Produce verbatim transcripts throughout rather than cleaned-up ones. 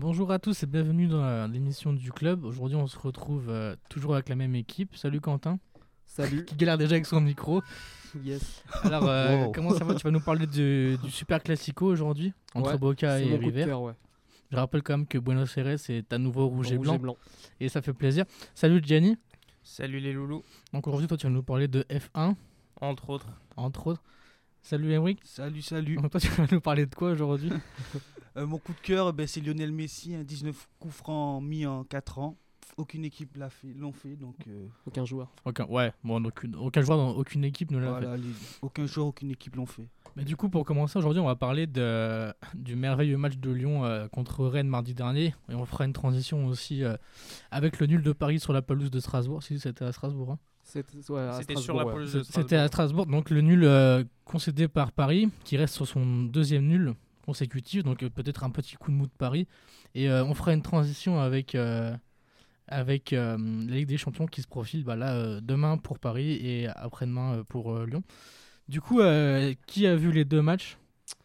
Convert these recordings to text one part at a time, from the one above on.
Bonjour à tous et bienvenue dans la- l'émission du club. Aujourd'hui, on se retrouve euh, toujours avec la même équipe. Salut Quentin, Salut. qui galère déjà avec son micro. Yes. Alors, euh, Wow. comment ça va? Tu vas nous parler du, du Super Classico aujourd'hui entre Ouais, Boca c'est et mon coup de River. cœur, ouais. Je rappelle quand même que Buenos Aires est à nouveau rouge, et, Rouge blanc, et blanc. et ça fait plaisir. Salut Gianni. Salut les loulous, Donc aujourd'hui, toi, tu vas nous parler de F un, entre autres. entre autres. Salut Emric. Salut, salut. Donc toi, tu vas nous parler de quoi aujourd'hui? Euh, mon coup de cœur, ben, c'est Lionel Messi, hein, dix-neuf coups francs mis en quatre ans. Aucune équipe l'a fait, l'ont fait, donc euh, Aucun joueur. Aucun, ouais, bon, aucune, aucun joueur dans aucune équipe ne l'a fait. voilà, les- aucun joueur, aucune équipe l'ont fait. Mais du coup, pour commencer, aujourd'hui, on va parler de, du merveilleux match de Lyon euh, contre Rennes mardi dernier. Et on fera une transition aussi euh, avec le nul de Paris sur la pelouse de Strasbourg. Si c'était à Strasbourg. Hein. C'était ouais, à C'était sur Strasbourg, la ouais. pelouse de C'était à Strasbourg. Donc le nul euh, concédé par Paris, qui reste sur son deuxième nul consécutif. Donc euh, peut-être un petit coup de mou de Paris. Et euh, on fera une transition avec, euh, avec euh, la Ligue des Champions qui se profile bah, là, euh, demain pour Paris et après-demain euh, pour euh, Lyon. Du coup, euh, qui a vu les deux matchs?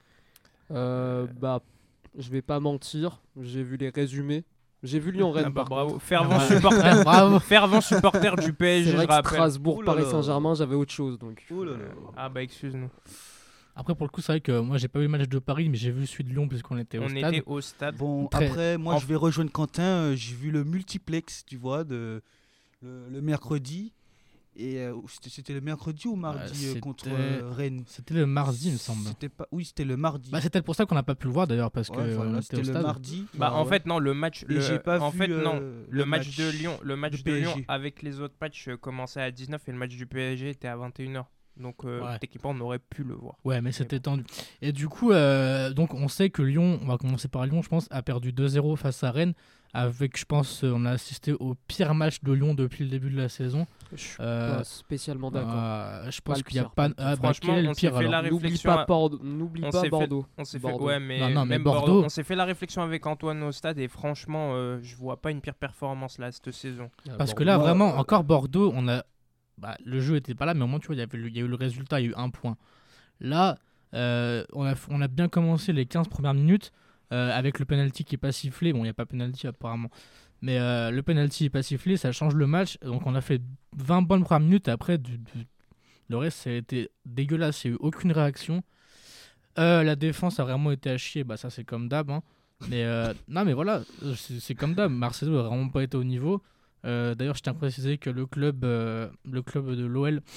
Euh, bah, je vais pas mentir, j'ai vu les résumés. J'ai vu Lyon-Rennes. Ah bah, par bravo, contre. fervent Ouais. supporter, Bravo. fervent supporter du P S G, C'est vrai je que rappelle. Strasbourg, Ouh là Paris là. Saint-Germain, j'avais autre chose donc. Oh là là. Ah bah excuse-nous. Après, pour le coup, c'est vrai que moi, j'ai pas vu le match de Paris, mais j'ai vu celui de Lyon puisqu'on était au On stade. était au stade. Bon, Très- après, moi, en- je vais rejoindre Quentin. euh, J'ai vu le multiplex, tu vois, de, le, le mercredi. Et euh, c'était- c'était le mercredi ou mardi euh, c'était- contre euh, Rennes C'était le mardi, il me semble. C'était pas... Oui, c'était le mardi. Bah, c'était pour ça qu'on n'a pas pu le voir d'ailleurs, parce Ouais, que voilà, on était c'était au le stade. mardi. Bah Ah en ouais. fait non, le match, Et le, j'ai pas en vu, fait euh, non, le le match, match de Lyon, le match de de P S Lyon G. avec les autres matchs euh, commençait à dix-neuf et le match du P S G était à vingt et une heures. Donc euh, Ouais. techniquement on aurait pu le voir. Ouais, mais c'était tendu. Et du coup, euh, donc on sait que Lyon, on va commencer par Lyon, je pense, a perdu deux zéro face à Rennes. Avec, je pense, euh, on a assisté au pire match de Lyon depuis le début de la saison. Je suis Euh, pas spécialement d'accord. Euh, je Pas pense le qu'il n'y a pire, pas. pas le pire. Ah, bah, Franchement, quel est le on s'est pire fait alors la N'oublie réflexion pas à- Bordeaux. N'oublie on pas s'est fait- Bordeaux. On s'est fait Bordeaux. ouais mais, Non, non, mais même Bordeaux- on s'est fait la réflexion avec Antoine au stade et franchement euh, je vois pas une pire performance là cette saison. Parce que Bordeaux. là, Moi, vraiment, euh, encore Bordeaux, on a. Bah, le jeu était pas là, mais au moins, tu vois, il y avait le- il y a eu le résultat, il y a eu un point. Là, euh, on, a, on a bien commencé les quinze premières minutes euh, avec le penalty qui est pas sifflé. Bon, il n'y a pas penalty apparemment. Mais euh, le penalty est pas sifflé, ça change le match. Donc, on a fait vingt bonnes premières minutes. Et après, du, du- le reste, ça a été dégueulasse. Il n'y a eu aucune réaction. Euh, la défense a vraiment été à chier. Bah, ça, c'est comme d'hab. Hein. Mais euh, non, mais voilà, c'est c'est comme d'hab. Marcelo n'a vraiment pas été au niveau. Euh, D'ailleurs, je tiens à préciser que le club, euh, le club de l'O L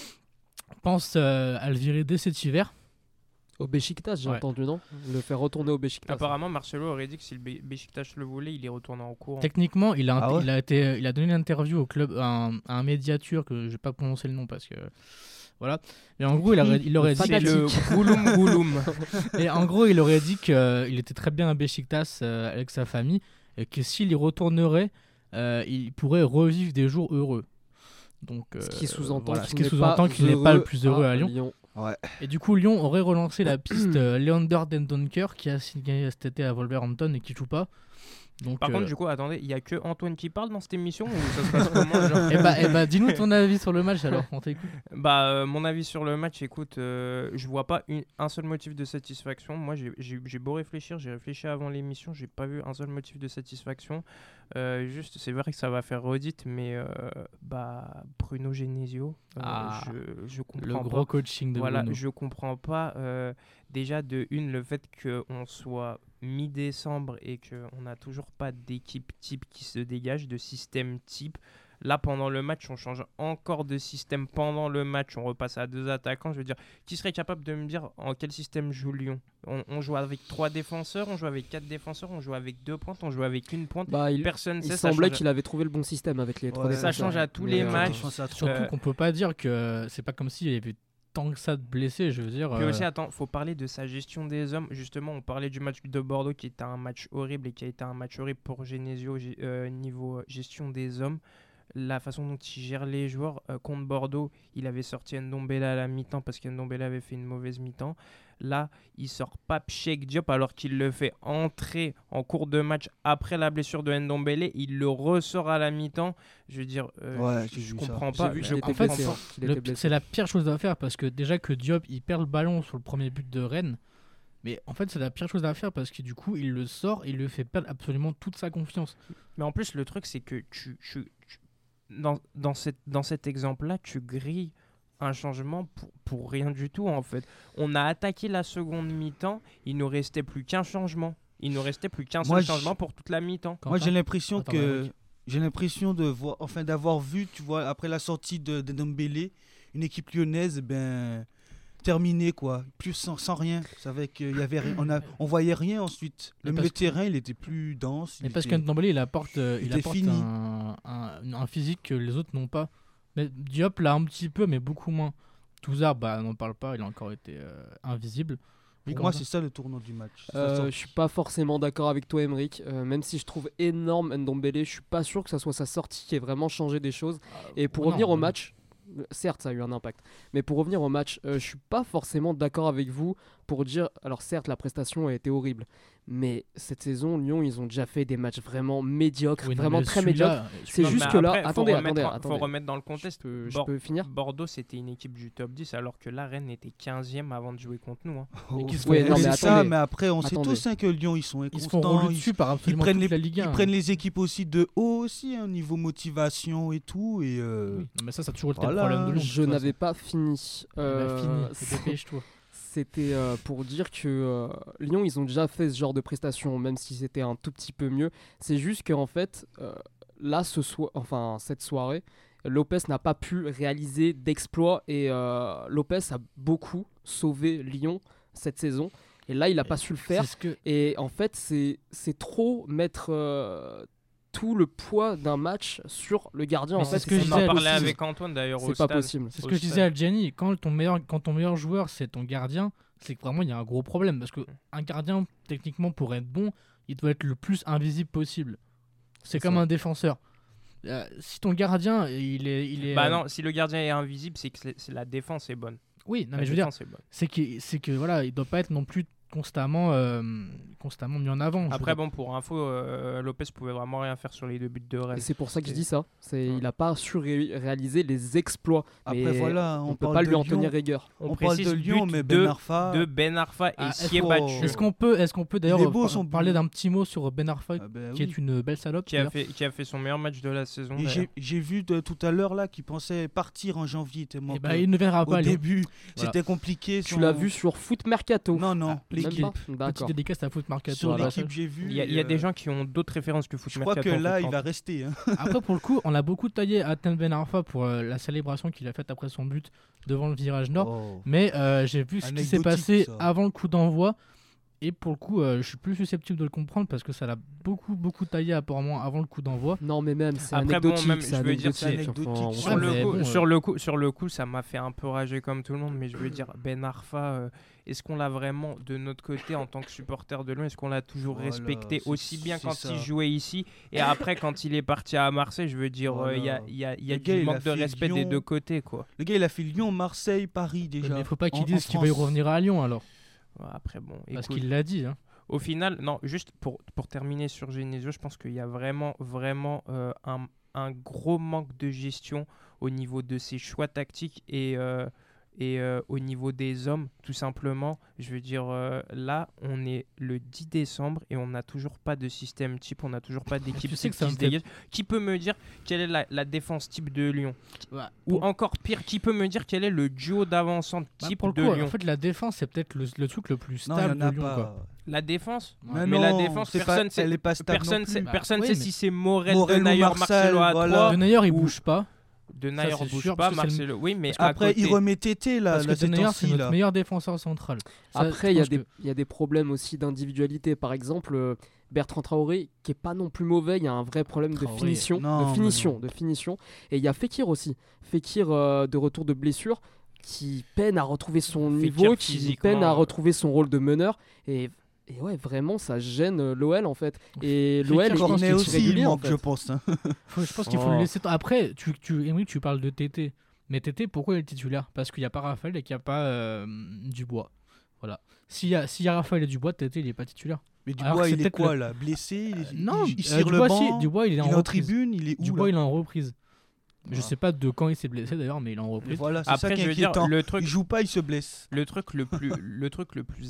pense euh, à le virer dès cet hiver. Au Beşiktaş, j'ai Ouais. entendu, non? Le faire retourner au Beşiktaş. Apparemment Marcelo aurait dit que si le Be- Beşiktaş le voulait, il est retourné en cours. Techniquement, il a, Ah ouais il a, été, il a donné une interview au club, à un, à un médiateur que je vais pas prononcer le nom parce que. Voilà. Mais en gros, il aurait, il aurait dit. C'est le Gouloum Gouloum. Et en gros, il aurait dit qu'il était très bien à Beşiktaş euh, avec sa famille et que s'il y retournerait, euh, il pourrait revivre des jours heureux. Donc, Ce euh, qui sous-entend voilà, ce qu'il qui n'est sous-entend pas qu'il n'est pas le heureux plus heureux à Lyon. Ouais. Et du coup, Lyon aurait relancé la piste euh, Leander Dendoncker qui a signé cet été à Wolverhampton et qui joue pas. Donc, Par euh, contre, du coup, attendez, il y a que Antoine qui parle dans cette émission ou ça se passe comment genre eh bah, eh bah, dis-nous ton avis sur le match alors, on t'écoute. Bah, euh, mon avis sur le match, écoute, euh, je vois pas une- un seul motif de satisfaction. Moi, j'ai- j'ai j'ai beau réfléchir, j'ai réfléchi avant l'émission, j'ai pas vu un seul motif de satisfaction. Euh, juste, c'est vrai que ça va faire redite, mais euh, bah, Bruno Genesio, euh, Ah, je, je comprends Le pas. gros coaching de Voilà, Bruno. je comprends pas. euh, déjà, de une, le fait qu'on soit mi-décembre et qu'on n'a toujours pas d'équipe type qui se dégage, de système type. Là, pendant le match, on change encore de système. Pendant le match, on repasse à deux attaquants. Je veux dire, qui serait capable de me dire en quel système joue Lyon? on, on joue avec trois défenseurs, on joue avec quatre défenseurs, on joue avec deux pointes, on joue avec une pointe. Bah, il, Personne il sait. ça semblait change- qu'il avait trouvé le bon système avec les trois Ouais, ça défenseurs. change à tous Mais, les euh, matchs. Attention, ça trop. Surtout Euh, qu'on peut pas dire que c'est pas comme s'il y avait tant que ça de blessés, je veux dire. Puis euh, aussi, attends, faut parler de sa gestion des hommes. Justement, on parlait du match de Bordeaux qui était un match horrible et qui a été un match horrible pour Genesio gé- euh, niveau euh, gestion des hommes. La façon dont il gère les joueurs euh, contre Bordeaux, il avait sorti Ndombele à la mi-temps parce qu'Ndombele avait fait une mauvaise mi-temps. Là, il sort Pape Cheikh Diop alors qu'il le fait entrer en cours de match après la blessure de Ndombele. Il le ressort à la mi-temps. Je veux dire, euh, Ouais, je, j'ai je vu ça. comprends J'ai pas. vu je qu'il était en fait, blessé, comprends hein, qu'il le était pi- blessé. c'est la pire chose à faire parce que déjà que Diop il perd le ballon sur le premier but de Rennes. Mais en fait, c'est la pire chose à faire parce que du coup, il le sort et il le fait perdre absolument toute sa confiance. Mais en plus, le truc, c'est que tu, tu- tu- dans, dans, cette, dans cet exemple-là, tu grilles un changement pour, pour rien du tout, en fait. On a attaqué la seconde mi-temps, il nous restait plus qu'un changement. Il nous restait plus qu'un Moi, seul je- changement pour toute la mi-temps. Moi, Quentin j'ai l'impression Attends, que Maverick. j'ai l'impression de voir, enfin d'avoir vu, tu vois, après la sortie de, de Dembélé, une équipe lyonnaise, ben terminée quoi, plus sans, sans rien. C'est avec, il y avait, rien- on a, on voyait rien ensuite. Le Mais milieu de parce terrain, il était plus dense. Mais il parce était- qu'un Dembélé, il apporte, euh, il était apporte fini. un, un, un physique que les autres n'ont pas. Mais Diop l'a un petit peu, mais beaucoup moins. Touzard, bah, on n'en parle pas, il a encore été euh, invisible. Pour Pour moi, Quentin. c'est ça le tournant du match. C'est Euh, sa je sortie. suis pas forcément d'accord avec toi, Emeric. Euh, même si je trouve énorme Ndombele, je suis pas sûr que ça soit sa sortie qui ait vraiment changé des choses. Et pour Oh revenir non, au non. match, euh, certes, ça a eu un impact. Mais pour revenir au match, euh, je suis pas forcément d'accord avec vous pour dire. Alors, certes, la prestation a été horrible. Mais cette saison, Lyon, ils ont déjà fait des matchs vraiment médiocres, Oui, non, vraiment mais très celui-là, médiocres. C'est Non, juste mais que là- après, faut attendez, remettre, attendez, faut attendez. remettre dans le Je contexte. peux, je Bor- peux finir Bordeaux, c'était une équipe du top dix, alors que la Rennes était quinzième avant de jouer contre nous. hein. Oh, qui se Ouais, font non, c'est mais ça, attendez. mais après, on sait Attendez. tous hein, que Lyon, ils sont Ils se font inconstants. rouler Ils, dessus par ils absolument prennent toute les, la Ligue ils un. prennent les équipes aussi de haut aussi, hein, niveau motivation et tout. Et euh, Oui. Non, mais ça, ça a toujours été Voilà. le problème de Lyon. de Je toute n'avais façon. pas fini. Bah, Euh, fini, dépêche-toi. C'était euh, pour dire que euh, Lyon, ils ont déjà fait ce genre de prestations, même si c'était un tout petit peu mieux. C'est juste qu'en fait, euh, là, ce so- enfin, cette soirée, Lopez n'a pas pu réaliser d'exploit et euh, Lopez a beaucoup sauvé Lyon cette saison. Et là, il n'a pas su le faire. C'est ce que... Et en fait, c'est c'est trop mettre euh, tout le poids d'un match sur le gardien. Mais en c'est fait, ce que On je c'est en disais à parlait Lucie. avec Antoine d'ailleurs au c'est pas stade. possible. C'est ce Au que je stade. disais à Gianni, quand ton meilleur, quand ton meilleur joueur c'est ton gardien, c'est que vraiment il y a un gros problème parce que un gardien techniquement pour être bon, il doit être le plus invisible possible. C'est C'est comme ça. un défenseur. Euh, si ton gardien il est, il est Bah euh, non, si le gardien est invisible, c'est que c'est- c'est la défense est bonne. oui, non La mais je veux dire, défense est bonne. c'est que c'est que voilà, il doit pas être non plus constamment euh, constamment mis en avant. je Après veux dire. bon, pour info, euh, Lopez pouvait vraiment rien faire sur les deux buts de Et Rennes. c'est pour ça que je C'est- dis ça. C'est, Ouais. il n'a pas su ré- réaliser les exploits. après, Mais voilà, on on, ne peut parle pas de lui en Lyon, tenir rigueur. On, on parle précise de Lyon, but mais de, Ben Arfa. de Ben Arfa et Ah, s'y est est-ce battu. qu'on- Est-ce qu'on peut est-ce qu'on peut d'ailleurs Il est beau, par- son parler but. d'un petit mot sur Ben Arfa Ah ben qui oui. est une belle salope qui a, d'ailleurs. fait, qui a fait son meilleur match de la saison. Et d'ailleurs. j'ai j'ai vu de, tout à l'heure là qu'il pensait partir en janvier tellement Eh que ben, il ne viendra au pas. Lyon. début Voilà. c'était compliqué. Tu son- l'as vu sur Foot Mercato. Non non, Ah, Même l'équipe. pas Petite D'accord. dédicace à Foot Market. Sur Voilà. l'équipe j'ai vu. Il y a, il y a et, des euh, gens qui ont d'autres références que Foot Je crois que Mercato, là faut il pas- va rester. hein. Après, pour le coup, on a beaucoup taillé à Ten Ben Arfa pour euh, la célébration qu'il a faite après son but devant le virage nord. Oh. Mais euh, j'ai vu ce qui s'est Anecdotique, passé ça. avant le coup d'envoi. Et pour le coup, euh, je suis plus susceptible de le comprendre parce que ça l'a beaucoup, beaucoup taillé apparemment avant le coup d'envoi. Non, mais même, c'est Après, bon, anecdotique. même, c'est je veux dire, c'est anecdotique. anecdotique. Enfin, Sur, Ouais, le mais coup, bon, sur, euh, le coup, sur le coup, ça m'a fait un peu rager comme tout le monde, mais je veux dire, Ben Arfa, euh, est-ce qu'on l'a vraiment de notre côté en tant que supporter de Lyon? Est-ce qu'on l'a toujours Voilà, respecté c'est- aussi bien c'est quand ça. il jouait ici et après quand il est parti à Marseille? Je veux dire, euh, il y a, Voilà. il y a, il y a Le gars, du il a manque de fait respect des Lyon. deux côtés, quoi. Le gars il a fait Lyon, Marseille, Paris déjà. Mais il faut pas qu'il En- dise en qu'il va y France. revenir à Lyon alors. Ouais, Après, bon, Parce écoute, qu'il l'a dit. Hein. au final, non, juste pour, pour terminer sur Genesio, je pense qu'il y a vraiment, vraiment euh, un, un gros manque de gestion au niveau de ses choix tactiques et, euh, et euh, au niveau des hommes, tout simplement. Je veux dire, euh, là, on est le dix décembre et on n'a toujours pas de système type, on n'a toujours pas d'équipe Tu sais type que ça qui me se fait- dégage. Qui peut me dire quelle est la, la défense type de Lyon? Bah, Ou pour- encore pire, qui peut me dire quel est le duo d'avancante bah, type pour le de coup, Lyon? en fait, la défense, c'est peut-être le, le truc le plus Non, il y stable en a de Lyon. pas. Quoi. La défense? Ouais. Mais la non, défense, c'est personne pas, sait- elle est pas stable Personne non sait, plus. Bah, personne oui, sait mais- si c'est Morel, Morel ou Denayer, Marcel, Marcelo à voilà. trois. De Nayer, il ou- bouge pas. Denayer Ça, c'est bouge sûr, pas, parce que c'est le- Marcelo. Oui, mais parce à Après, côté- il remet Tété là, Parce là, que ces Denayer, c'est temps-ci, notre là. meilleur défenseur central. Ça, Après, je il y, a pense des- que- il y a des problèmes aussi d'individualité. Par exemple, euh, Bertrand Traoré, qui est pas non plus mauvais, il y a un vrai problème Traoré, de finition. non, de mais finition, non. de finition. Et il y a Fekir aussi. Fekir, euh, de retour de blessure, qui peine à retrouver son Fekir, niveau, qui physiquement, peine à euh, retrouver son rôle de meneur. Et, et ouais, vraiment, ça gêne euh, l'O L en fait. Et Fekir, l'O L je est pense Cornet qu'il est aussi, il irrégulier en manque, je fait. pense. hein. Faut- je pense qu'il faut Oh. le laisser. Après, tu, tu, Emery, tu parles de Tété. Mais Tété, pourquoi il est titulaire? Parce qu'il n'y a pas Raphaël et qu'il n'y a pas euh, Dubois. Voilà. S'il y a, s'il y a Raphaël et Dubois, Tété, il n'est pas titulaire. Mais Alors Dubois, que c'est il est peut-être quoi le- là? Blessé? Il, Non, il, il euh, cire le Dubois, si, banc. Dubois, il est Il en est en reprise. tribune, il est où Dubois, là il est en reprise. Je Ah. sais pas de quand il s'est blessé d'ailleurs, mais il est en Mais reprise. Voilà, c'est ça Après, qui est je veux dire, inquiétant. le Il truc, joue pas, il se blesse. le truc le plus, le truc le plus im-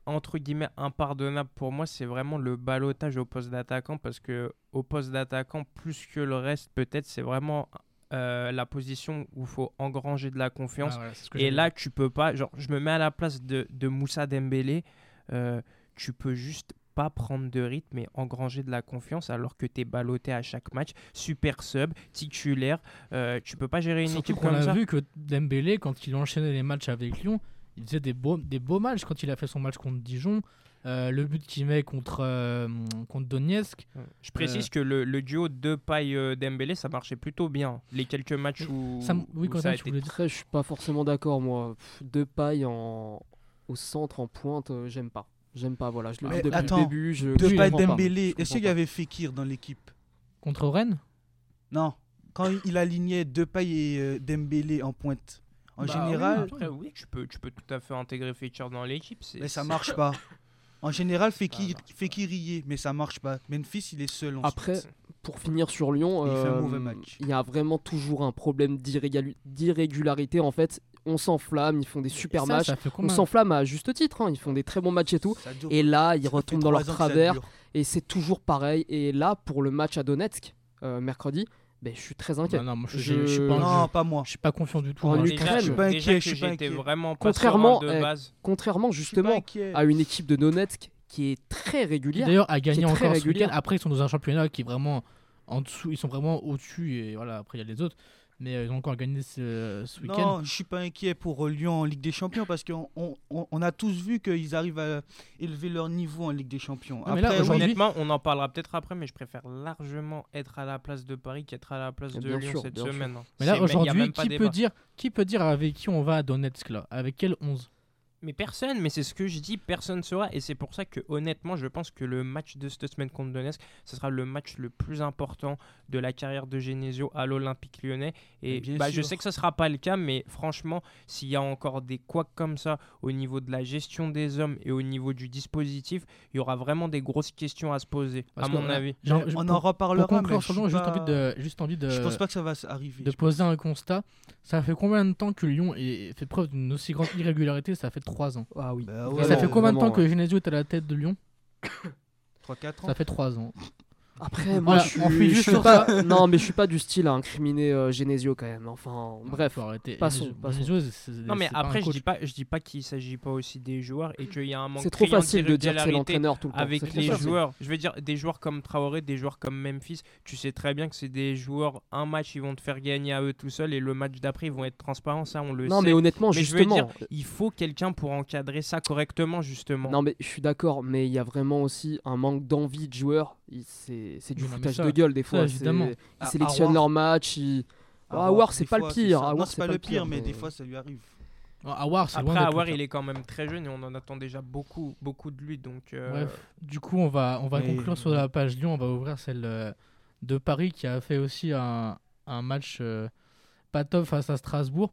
entre guillemets impardonnable pour moi, c'est vraiment le ballottage au poste d'attaquant, parce que au poste d'attaquant, plus que le reste, peut-être, c'est vraiment euh, la position où il faut engranger de la confiance. Ah, voilà, c'est ce que Et j'allais là, tu peux pas. Genre, je me mets à la place de, de Moussa Dembélé. Euh, tu peux juste pas prendre de rythme et engranger de la confiance alors que tu es ballotté à chaque match. Super sub, titulaire. Euh, tu peux pas gérer une Surtout équipe qu'on comme a ça. vu que Dembélé, quand il enchaînait les matchs avec Lyon, il faisait des beaux, des beaux matchs. Quand il a fait son match contre Dijon, euh, le but qu'il met contre, euh, contre Donetsk. Je précise que le, le duo Depay-Dembélé, ça marchait plutôt bien. Les quelques matchs où, Ça, m- oui, où quand ça a tu été voulais dire. Après, je suis pas forcément d'accord, moi. Pff, Depay en... au centre, en pointe, euh, j'aime pas. J'aime pas, voilà. Je le Mais dis depuis attends, le début. Je... De je pas comprends Dembélé, Je est-ce qu'il y comprends avait Fekir dans l'équipe? Contre Rennes. Non. Quand il alignait Depay et euh, Dembélé en pointe. En Bah général, oui, après, oui, tu peux, tu peux tout à fait intégrer Fekir dans l'équipe. c'est- mais ça c'est- marche pas. En général, Fekir, marche pas. Fekir y est, mais ça marche pas. Memphis, il est seul. ensuite. Après, pour finir sur Lyon, Il fait un euh, mauvais match. il y a vraiment toujours un problème d'irrégalu- d'irrégularité. En fait, on s'enflamme, ils font des super Et ça, matchs. ça fait On combien s'enflamme à juste titre, hein, ils font des très bons matchs et tout. Ça dure- Et là, ils ça fait retombent dans leur trois ans que ça travers. dure. Et c'est toujours pareil. Et là, pour le match à Donetsk, euh, mercredi, ben, je suis très inquiet. Non, non, moi, je, Je- je, je suis pas, Non, je- pas moi. je suis pas confiant du tout. En moi. Déjà, Ukraine. je Je suis suis pas pas inquiet, que je suis pas j'étais inquiet. vraiment pas Contrairement, serein de eh, base. Contrairement Je suis pas justement inquiet. à une équipe de Donetsk qui est très Qui régulière. d'ailleurs a gagné qui est très encore ce régulière. week-end. Après, ils sont dans un championnat qui est vraiment en dessous. Ils sont vraiment au-dessus. Et voilà, après, il y a les autres. Mais euh, ils ont encore gagné ce, ce week-end. Non, je suis pas inquiet pour euh, Lyon en Ligue des Champions parce qu'on on, on- on a tous vu qu'ils arrivent à élever leur niveau en Ligue des Champions. Ah, mais là, Après, oui, aujourd'hui- Honnêtement, on en parlera peut-être après, mais je préfère largement être à la place de Paris qu'être à la place de Bien Lyon sûr, cette bien sûr. semaine. hein. Mais là, C'est- y a aujourd'hui, même pas qui débat. peut, dire, qui peut dire avec qui on va à Donetsk là? Avec quel onze? Mais personne, mais c'est ce que je dis, personne ne saura. Et c'est pour ça que honnêtement, je pense que le match de cette semaine contre Donetsk, ce sera le match le plus important de la carrière de Genesio à l'Olympique Lyonnais. Et Mais bien bah, je sûr. sais que ce ne sera pas le cas, mais franchement, s'il y a encore des couacs comme ça au niveau de la gestion des hommes et au niveau du dispositif, il y aura vraiment des grosses questions à se poser, Parce à que mon on a- avis. Genre, on je- en pour- reparlera. Pour mais conclure je sur suis Lyon, juste pas- envie de, juste envie de, Je pense pas que ça va arriver. de poser un constat. Ça fait combien de temps que Lyon ait fait preuve d'une aussi grande irrégularité? Ça fait trois ans. Ah oui. Bah Et ouais, Vraiment, ça fait combien de temps vraiment, que Genesio est à la tête de Lyon? trois quatre ans. Ça fait trois ans. Après, moi, Voilà, je suis, on finit je juste suis sur pas. Non, mais je suis pas du style à incriminer euh, Genesio quand même. Enfin, bref. Faut arrêter. passons, Genesio- passons. Genesio, c'est- c'est- Non, mais c'est pas un après, je coach. dis pas, je dis pas qu'il s'agit pas aussi des joueurs et qu'il y a un manque C'est trop criant facile de dire que c'est d'irrégularité l'entraîneur tout le temps. avec C'est trop les facile. joueurs. Je veux dire, des joueurs comme Traoré, des joueurs comme Memphis, tu sais très bien que c'est des joueurs, un match, ils vont te faire gagner à eux tout seuls et le match d'après, ils vont être transparents, ça, on le Non, sait. mais honnêtement, Mais je veux justement. dire, il faut quelqu'un pour encadrer ça correctement, justement. Non, mais je suis d'accord, mais il y a vraiment aussi un manque d'envie de joueurs. Il- C'est c'est du Oui, non, mais foutage ça- de gueule des ça, fois. c'est- évidemment. Ils À- sélectionnent à leur match. Ils... Ah, War, c'est des pas le fois, pire. ça. Awar, Non, c'est pas le pire, mais mais des fois, ça lui arrive. Awar, c'est loin Après, d'être le Awar, pire. il est quand même très jeune et on en attend déjà beaucoup, beaucoup de lui. Donc, euh, Bref, du coup, on va, on va Mais- conclure sur la page Lyon. On va ouvrir celle euh, de Paris qui a fait aussi un, un match euh, pas top face à Strasbourg,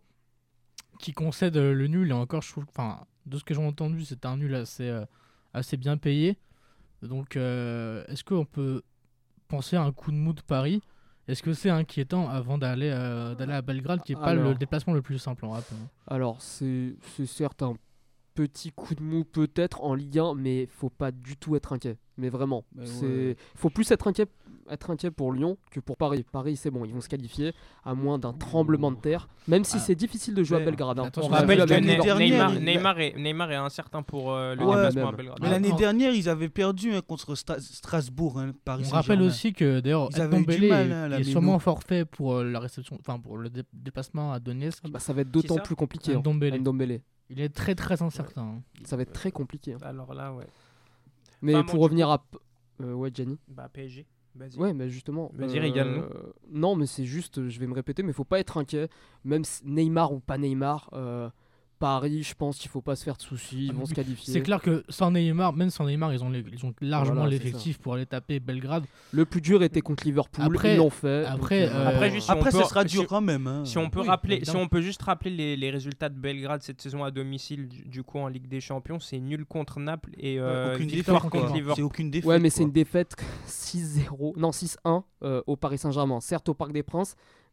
qui concède euh, le nul. Et encore, je trouve, enfin, de ce que j'ai entendu, c'était un nul assez, euh, assez bien payé. Donc, euh, est-ce qu'on peut penser à un coup de mou de Paris? Est-ce que c'est inquiétant avant d'aller euh, d'aller à Belgrade, qui n'est pas Alors. le déplacement le plus simple en rap? Alors, c'est c'est certes un petit coup de mou peut-être en Ligue un, mais faut pas du tout être inquiet. Mais vraiment, Mais c'est ouais. faut plus être inquiet, être inquiet pour Lyon que pour Paris. Paris, c'est bon, ils vont se qualifier à moins d'un tremblement de terre, même si Ah. c'est difficile de jouer Mais- à Belgrade. hein. attention, on On a rappelle vu que l'année Ne- dernière, Neymar, il- Neymar, est, Neymar est incertain pour euh, le Ouais, déplacement même. à Belgrade. Mais Ah, l'année non. dernière, ils avaient perdu hein, contre Stra- Strasbourg, hein, Paris On rappelle Saint-Germain. aussi que d'ailleurs Ils avaient eu du Ndombele mal, est, hein, la est Méno. sûrement forfait pour euh, la réception, enfin pour le dé- déplacement à Donetsk. Bah, ça va être d'autant ça plus compliqué. hein. Ndombele. Ndombele. Il est très très incertain. hein. Ça va être très compliqué. hein. Alors là, ouais. Mais Enfin, bon, pour du revenir à P- euh, ouais, Gianni. Bah, P S G, vas-y. Ouais, mais justement. Vas-y, régale-nous. Non, mais c'est juste, je vais me répéter, mais faut pas être inquiet. Même si Neymar ou pas Neymar, euh, Paris, je pense qu'il faut pas se faire de soucis, ils Ah, vont mais se qualifier. C'est clair que sans Neymar, même sans Neymar, ils ont, les- ils ont largement Voilà, c'est l'effectif pour aller taper Belgrade. Le plus dur était contre Liverpool, Après- ils l'ont fait. après, donc, euh, Après, juste si on Après, peut- ce sera dur si- quand même. hein. Si on peut Oui, rappeler, si évidemment. on peut juste rappeler les, les résultats de Belgrade cette saison à domicile, du, du coup en Ligue des Champions, c'est nul contre Naples et euh, aucune victoire défaite, contre quoi. Liverpool. C'est aucune défaite. Ouais, mais c'est quoi. une défaite six zéro, non six un euh, au Paris Saint-Germain. Certes au Parc des Princes,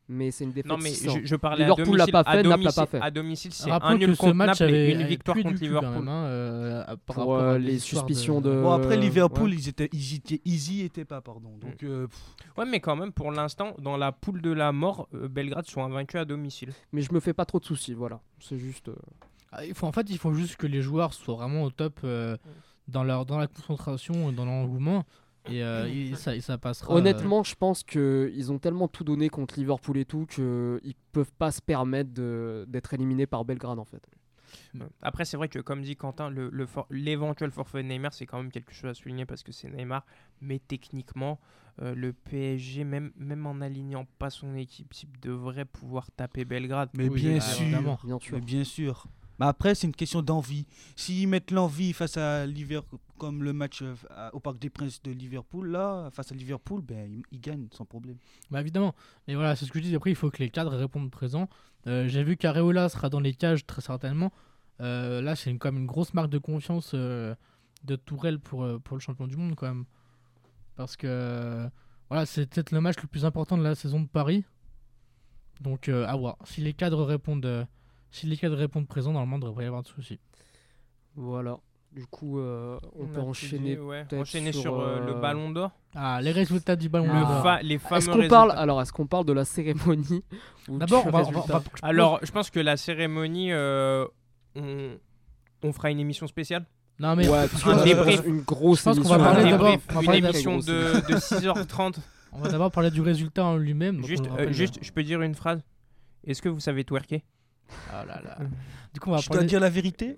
mais c'est une défaite Non, mais six cents. je, je parlais Liverpool à l'a domicile. pas fait, à Naples l'a domicile, pas fait. À domicile, c'est Rappelons un que nul ce contre match Naples et avait une victoire pué contre du cul quand Liverpool. même, hein, euh, par Pour, rapport euh, à les l'histoire suspicions de- Bon, après, Euh, Liverpool, ouais. ils, étaient, ils, étaient, ils y étaient pas, pardon. Donc, euh, pff, Ouais, mais quand même, pour l'instant, dans la poule de la mort, euh, Belgrade sont invaincus à domicile. Mais je me fais pas trop de soucis, voilà. C'est juste. euh, Ah, il faut, en fait, il faut juste que les joueurs soient vraiment au top euh, dans, leur, dans la concentration, dans l'engouement, et, euh, et ça, et ça passera. euh, Honnêtement, je pense qu'ils ont tellement tout donné contre Liverpool et tout qu'ils peuvent pas se permettre de- d'être éliminés par Belgrade en fait. Ouais. Après, c'est vrai que, comme dit Quentin, le, le for- l'éventuel forfait de Neymar, c'est quand même quelque chose à souligner parce que c'est Neymar. Mais techniquement, euh, le P S G, même, même en alignant pas son équipe type, devrait pouvoir taper Belgrade. mais Oui, bien bah, sûr. évidemment. Bien sûr. Mais bien sûr. Mais après, c'est une question d'envie. S'ils mettent l'envie face à Liverpool, comme le match euh, à- au Parc des Princes de Liverpool, là, face à Liverpool, ben, ils, ils gagnent sans problème. Bah évidemment. Mais voilà, c'est ce que je dis. Après, il faut que les cadres répondent présent. Euh, J'ai vu qu'Areola sera dans les cages très certainement. Euh, là, c'est une, quand même une grosse marque de confiance euh, de Tourelle pour, euh, pour le champion du monde quand même. Parce que euh, voilà, c'est peut-être le match le plus important de la saison de Paris. Donc euh, à voir. Si les cadres répondent, euh, si les cadres répondent présent, normalement, il ne devrait pas y avoir de soucis. Voilà. Du coup, euh, on, On peut a tout enchaîner. dit, ouais. peut-être Enchaîner sur, sur, euh, le euh, Ballon d'Or. Ah, les résultats du Ballon Le d'Or. fa- les fameux Est-ce qu'on résultats. parle alors Est-ce qu'on parle de la cérémonie ou D'abord, du on va, on va- on résultat va- Alors, je pense que la cérémonie, euh, on, on fera une émission spéciale. Non mais Ouais, parce un que débrief. une grosse Je pense qu'on émission. va parler Un d'abord- débrief, on va une parler de- émission de, de six heures trente. on va d'abord parler du résultat en lui-même. donc Juste, on le euh, rappelle. juste, je peux dire une phrase. Est-ce que vous savez twerker? Ah là là. Du coup, on va Je dois parler. dire la vérité.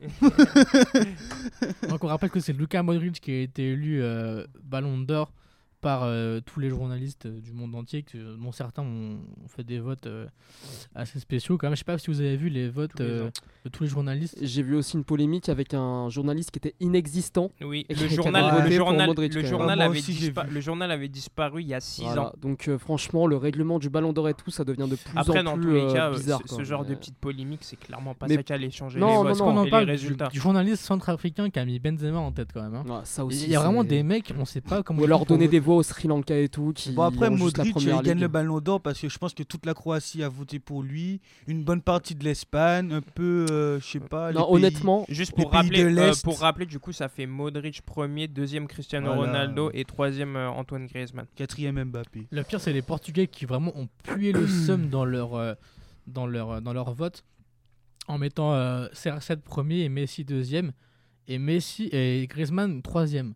Donc on rappelle que c'est Luka Modric qui a été élu euh, Ballon d'Or par euh, tous les journalistes euh, du monde entier, que, dont certains ont, ont fait des votes euh, assez spéciaux quand même. Je sais pas si vous avez vu les votes Tous les euh, ans. de tous les journalistes. J'ai vu aussi une polémique avec un journaliste qui était inexistant. Oui, Et le qui journal, avait le voté pour journal, Modric, le quand même. journal Moi avait aussi, j'ai dispa- vu. le journal avait disparu il y a six Voilà. ans. Donc euh, franchement, le règlement du Ballon d'Or et tout, ça devient de plus Après, en dans plus tous les euh, cas, euh, bizarre. ce, quoi. ce genre de Mais- petite polémique, c'est clairement pas Mais- ça qui allait changer Non, les non, votes Parce non. qu'on en et parle les du, résultats. du journaliste centrafricain qui a mis Benzema en tête quand même. hein. Ouais, ça aussi, Il y a vraiment c'est- des mecs, on sait pas comment. Ou ils alors font pour donner des voter. voix au Sri Lanka et tout. Qui Bon, après, ont juste la Modric, il première gagne ligue. le Ballon d'Or parce que je pense que toute la Croatie a voté pour lui. Une bonne partie de l'Espagne, un peu, euh, je sais pas. les Non, pays- honnêtement, Juste les pour pays rappeler, de euh, l'Est. pour rappeler, du coup, ça fait Modric premier, deuxième Cristiano Voilà. Ronaldo et troisième euh, Antoine Griezmann. Quatrième Mbappé. Le pire, c'est les Portugais qui vraiment ont pué le seum dans leur, euh, dans leur, euh, dans leur vote en mettant euh, C R sept premier et Messi deuxième et Messi et Griezmann troisième.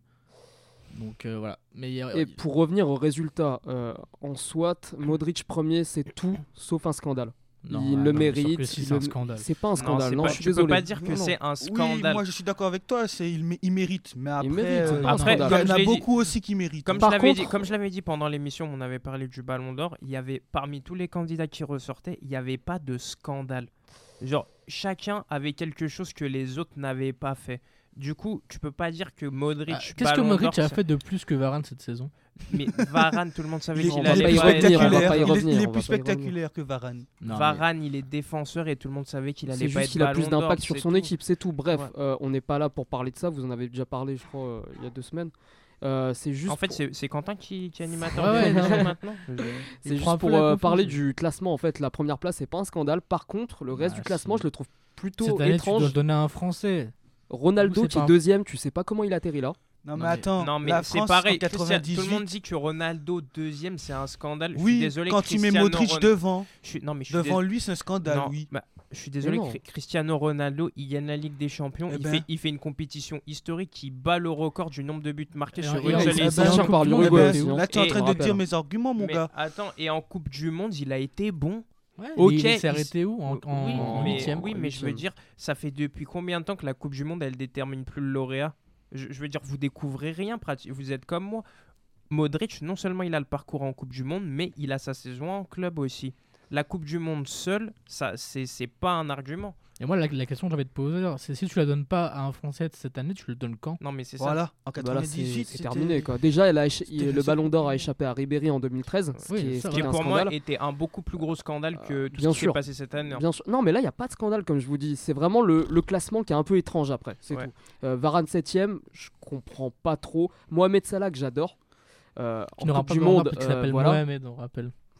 Donc euh, voilà. Mais il y a- et pour revenir au résultat, euh, en soit, Modric premier, c'est tout sauf un scandale. non, il ouais, le non, mérite. sûr que si, il c'est un le- scandale. C'est pas un scandale, c'est non, pas- je suis tu désolé. peux pas dire que Non, non. c'est un Oui, scandale. moi je suis d'accord avec toi, c'est, il, mé- il mérite. Mais après, mérite, euh, c'est pas un Après, il y scandale. comme en je a l'ai dit- beaucoup aussi qui méritent. Comme, Par je l'avais contre- dit, comme je l'avais dit pendant l'émission, on avait parlé du Ballon d'Or. Il y avait parmi tous les candidats qui ressortaient, il n'y avait pas de scandale. Genre, chacun avait quelque chose que les autres n'avaient pas fait. Du coup, tu peux pas dire que Modric. Ah, Qu'est-ce que Ballon Modric d'Or, a c'est- fait de plus que Varane cette saison? Mais Varane, tout le monde savait Il est, qu'il on va allait pas y plus pas être- revenir, on va spectaculaire, pas y il est- revenir, il est on plus va pas y revenir. spectaculaire que Varane. Non, mais- Varane, il est défenseur et tout le monde savait qu'il allait C'est pas juste être qu'il a plus Ballon d'Or, d'impact sur c'est son tout. équipe, c'est tout. Bref, Ouais. euh, on n'est pas là pour parler de ça. Vous en avez déjà parlé, je crois, euh, il y a deux semaines. Euh, c'est juste. En fait, pour- c'est c'est Quentin qui, qui est animateur Ouais, de ouais, l'émission non. maintenant. c'est il juste prend un peu pour la euh, confiance. parler du classement. En fait, la première place, c'est pas un scandale. Par contre, le reste Bah, du classement, si. je le trouve plutôt Cette année, tu dois étrange. le donner à un Français. Ronaldo c'est qui est pas un- deuxième, tu sais pas comment il atterrit là. Non, Non, mais mais- attends, Non, mais la c'est France pareil. en Christian- quatre-vingt-dix-huit. tout le monde dit que Ronaldo deuxième, c'est un scandale. Je suis Oui, désolé. quand il met Cristiano Modric Ron- devant, Je suis- non, mais je suis devant dés- lui, c'est un scandale, non, oui. bah, je suis désolé. Mais non. Cri- Cristiano Ronaldo, il gagne la Ligue des Champions. Eh il, ben. fait, il fait une compétition historique qui bat le record du nombre de buts marqués Et sur en- une et en- seule et en- édition. ça, et en j'en Coupe parle du du Monde, Uruguay il a aussi, été hein. où Là, tu es en Et- train je de rappelle. dire mes arguments, mon Mais gars. attends, et en Coupe du Monde, il a été bon. Ouais, Ok, il s'est il- arrêté où? En, en, oui, en mais, huitième. oui, en mais je veux huitième. dire, ça fait depuis combien de temps que la Coupe du Monde, elle détermine plus le lauréat? je, je veux dire, vous découvrez rien, prati- vous êtes comme moi. Modric, non seulement il a le parcours en Coupe du Monde, mais il a sa saison en club aussi. La Coupe du Monde seule, ça, c'est c'est pas un argument. Et moi, la, la question que j'avais te poser, c'est si tu la donnes pas à un Français cette année, tu le donnes quand? Non, mais c'est ça. Voilà, en Bah là, c'est quatre-vingt-dix-huit, c'est c'était- terminé quoi. Déjà, elle a écha- c'était le le Ballon d'Or a seul- échappé à Ribéry en deux mille treize, ce Oui, qui est, ça ce va. qui Qui est un pour moi scandale. était un beaucoup plus gros scandale que tout bien ce qui sûr. s'est passé cette année. hein. Bien sûr. Non, mais là, il n'y a pas de scandale, comme je vous dis. C'est vraiment le, le classement qui est un peu étrange après. C'est Ouais. tout. Euh, Varane septième, je comprends pas trop. Mohamed Salah, que j'adore. Euh, Tu en n'auras Coupe pas du Ballon d'Or Monde, parce qu'il euh, s'appelle voilà. Mohamed, on rappelle.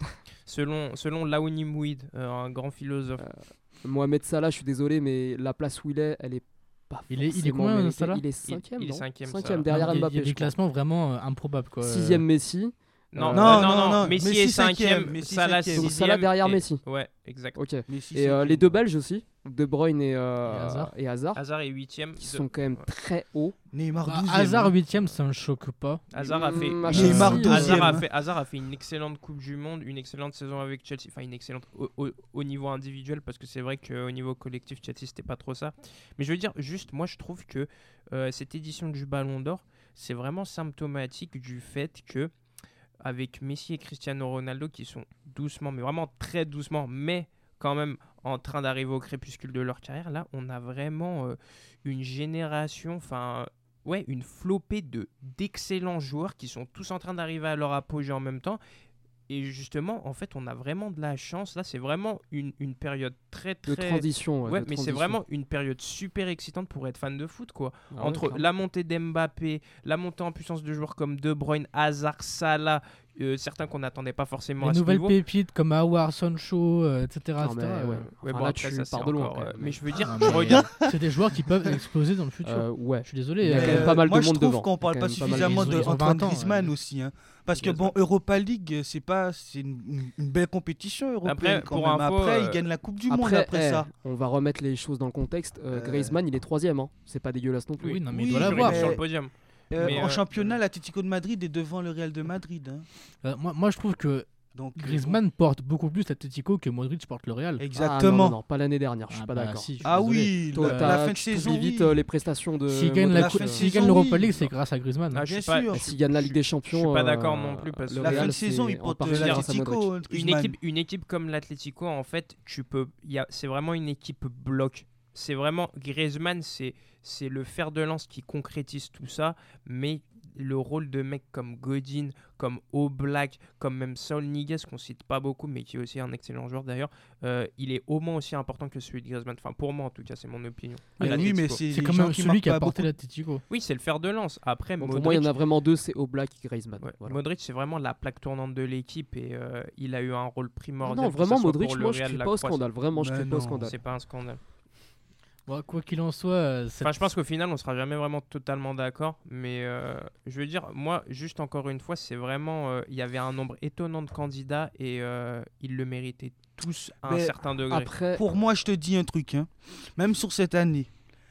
selon, selon Laouni Mouid, euh, un grand philosophe. Euh, Mohamed Salah, je suis désolé, mais la place où il est, elle est pas Il est- il est forcément combien, méritée. Salah Il est cinquième, il est non cinquième, Cinquième, Salah. derrière Non, il y a- Mbappé. Il y a des je crois. classements vraiment euh, improbables. Quoi. Sixième Messi. Non, Euh, non, non, non, non, non, non, Messi Messi est cinquième, cinquième, Messi Salah cinquième. Donc sixième. Salah derrière et- Messi. Ouais, exact. Ok. Messi, Et c'est euh, qui les deux Belges aussi, De Bruyne et, euh, Et Hazard. et Hazard, Hazard est huitième. qui de- sont quand même ouais. très hauts. Neymar Bah, douzième. Hazard huitième, ça ne choque pas. Hazard a fait, Mmh, une- Neymar Chelsea, deuxième. Hazard a hein. fait, Hazard a fait une excellente Coupe du Monde, une excellente saison avec Chelsea, enfin une excellente au, au- au niveau individuel parce que c'est vrai qu'au niveau collectif Chelsea c'était pas trop ça. Mais je veux dire juste, moi je trouve que euh, cette édition du Ballon d'Or c'est vraiment symptomatique du fait que avec Messi et Cristiano Ronaldo qui sont doucement, mais vraiment très doucement, mais quand même en train d'arriver au crépuscule de leur carrière, là on a vraiment euh, une génération, enfin ouais, une flopée de d'excellents joueurs qui sont tous en train d'arriver à leur apogée en même temps. Et justement, en fait, on a vraiment de la chance. Là, c'est vraiment une, une période très, très... De transition. Ouais, Ouais, de mais c'est transition. vraiment une période super excitante pour être fan de foot, quoi. Ah ouais, Entre clairement. la montée d'Mbappé, la montée en puissance de joueurs comme De Bruyne, Hazard, Salah, euh, certains qu'on n'attendait pas forcément Les à ce nouvelles niveau. pépites comme Aouar, Sancho, euh, et cetera. Non, mais et cetera, ouais. euh, Ouais, Enfin, bon, là, après, tu ça, c'est pars de loin, encore, quand euh, même. mais je veux dire, Ah, je mais regarde... C'est des joueurs qui peuvent exploser dans le futur. Euh, ouais. Je suis désolé. Il y a euh, quand même pas mal moi, de je monde trouve devant. qu'on Il y a parle quand pas même pas mal suffisamment ils ont- de ils ont Antoine vingt ans, Griezmann ouais. aussi. Hein. Parce que Griezmann. bon, Europa League, c'est pas, c'est une, une- une belle compétition européenne. Après, quand pour même. info, après, euh, il gagne la Coupe du Monde Après, après eh, ça. on va remettre les choses dans le contexte. Euh, Euh, Griezmann, il est troisième. Hein. C'est pas dégueulasse non plus. Oui, non, mais Oui, il doit je l'avoir. mais- sur le podium. Euh, mais, en euh, championnat, l'Atlético de Madrid est devant le Real de Madrid. hein. Euh, moi, moi, je trouve que Donc, euh, Griezmann porte beaucoup plus l'Atlético que Modric porte le Real. bon, Ah, exactement. non, non, non, pas l'année dernière. Je suis Ah pas bah, d'accord. si, je suis Ah désolé. oui, Toi, la, t'as- la fin de tu saison, t'oublies vite oui. euh, les prestations de. S'il gagne, la Modric, cou- fin de euh, s'il saison, gagne l'Europa oui. League, c'est grâce à Griezmann. Ah, hein. je Bien suis pas- sûr. Et s'il gagne la Ligue des Champions. je suis pas euh, d'accord non plus, parce que le La fin Real, de saison, c'est il en porte partie grâce à l'Atlético. Modric. euh, une Griezmann. équipe, une équipe comme l'Atlético, en fait, tu peux, y a, c'est vraiment une équipe bloc. C'est vraiment Griezmann, c'est, c'est le fer de lance qui concrétise tout ça, mais le rôle de mecs comme Godin, comme Oblak, comme même Saul Niguez, qu'on cite pas beaucoup, mais qui est aussi un excellent joueur d'ailleurs, euh, il est au moins aussi important que celui de Griezmann. Enfin, pour moi en tout cas, c'est mon opinion. À Mais oui, l'Atlético. mais c'est C'est les quand gens même qui celui marquent qui a pas porté beaucoup. l'Atlético. Oui, c'est le fer de lance. Après, Bon, Modric, pour moi, il y en a vraiment deux, c'est Oblak et Griezmann. ouais, Voilà. Modric, c'est vraiment la plaque tournante de l'équipe et euh, il a eu un rôle Ah primordial. non, que vraiment, ça soit Modric, pour le moi, je Real, crie la pas au croissance. scandale. Vraiment, je Mais crie pas au non. scandale. C'est pas un scandale. Bon, quoi qu'il en soit, euh, cette- Enfin, je pense qu'au final, on sera jamais vraiment totalement d'accord. Mais euh, je veux dire, moi, juste encore une fois, c'est vraiment. euh, Il y avait un nombre étonnant de candidats et euh, ils le méritaient tous à un Mais certain degré. Après, Pour moi, je te dis un truc. hein. Même sur cette année,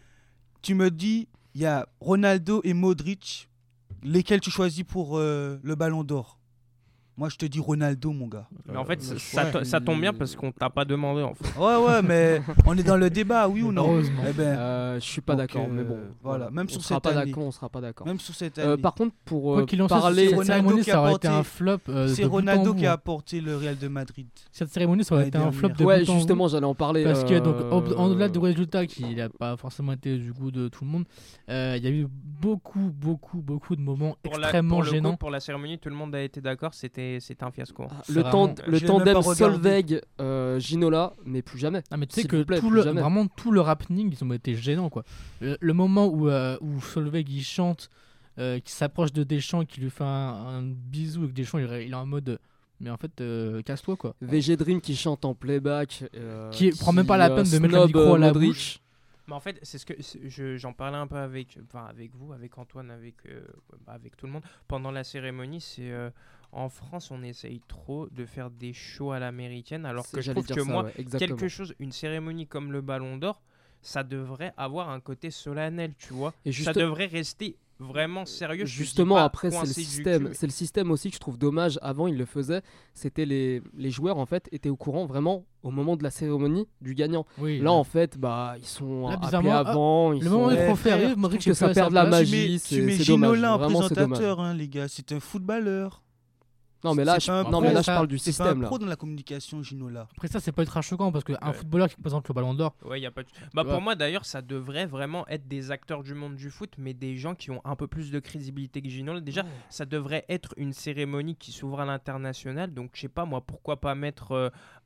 tu me dis, il y a Ronaldo et Modric. Lesquels tu choisis pour euh, le Ballon d'Or? Moi, je te dis Ronaldo, mon gars. Mais en fait, Euh, ça, ouais. to- ça tombe bien parce qu'on t'a pas demandé en fait. Ouais, ouais, mais on est dans le débat, oui ou non? Heureusement. Eh ben, euh, je suis pas Donc, d'accord, euh, mais bon. voilà, même on sur sera cette pas année. d'accord, on sera pas d'accord. même sur cette Euh, année. par contre, pour Quoi euh, qu'il en soit, parler, cette Ronaldo cérémonie, qui ça a aurait été porté- un flop. euh, c'est de bout en Ronaldo bout, qui a hein. apporté le Real de Madrid. Cette cérémonie, ça aurait l'année été un flop dernière. de ouais, bout en bout. justement, j'allais en parler. Parce que donc euh, au- en-delà du résultat qui n'a pas forcément été du goût de tout le monde, euh, il y a eu beaucoup, beaucoup, beaucoup de moments Pour la, extrêmement pour le coup, gênants. pour la cérémonie, tout le monde a été d'accord. C'était, c'était un fiasco. ah, c'est le, vraiment- temps, le J'ai même tandem pas regardé. Solveig euh, Ginola, mais plus jamais. Ah, mais tu sais S'il que vous plaît, tout plus le, jamais. vraiment tout le happening, ils ont été gênants quoi. Le, le moment où, euh, où Solveig il chante, euh, qui s'approche de Deschamps, qui lui fait un, un bisou et que Deschamps il, il est en mode mais en fait euh, casse-toi quoi. V G Dream qui chante en playback. euh, Qui prend même pas la euh, peine de mettre le snob, micro à la Modric. bouche. Mais en fait, c'est ce que c'est- je- j'en parlais un peu avec, enfin avec vous, avec Antoine, avec, euh, bah, avec tout le monde pendant la cérémonie. C'est euh, en France, on essaye trop de faire des shows à l'américaine, alors C'est- que je j'allais trouve dire que ça, moi, ouais, exactement. quelque chose, une cérémonie comme le Ballon d'Or, ça devrait avoir un côté solennel, tu vois. Et Ça juste- devrait rester vraiment sérieux. je te dis Justement, pas après, c'est le coincé du système. cul. C'est le système aussi que je trouve dommage. Avant, ils le faisaient. C'était les, les joueurs, en fait, étaient au courant vraiment au moment de la cérémonie du gagnant. Oui, Là, en fait, bah, ils sont Là, appelés bizarrement, ah, avant. Ils le moment où sont... il Ouais, faut faire frère, rire, je Modric trouve que est ça plus à perd sa de la place. magie. tu mets, c'est- tu mets c'est dommage. Ginola en Vraiment, c'est dommage. présentateur, hein, les gars. C'est un footballeur. Non, mais là, C'est je, pas un non, pro, mais là, je ça. parle du C'est pas système. un Là. pro dans la communication, Ginola. Après ça, c'est pas ultra choquant parce qu'un Ouais. footballeur qui présente le Ballon d'Or, Ouais, y a pas de... bah, Tu pour vois. moi d'ailleurs, ça devrait vraiment être des acteurs du monde du foot, mais des gens qui ont un peu plus de crédibilité que Ginola. Déjà, ça devrait être une cérémonie qui s'ouvre à l'international. Donc, je sais pas moi, pourquoi pas mettre euh,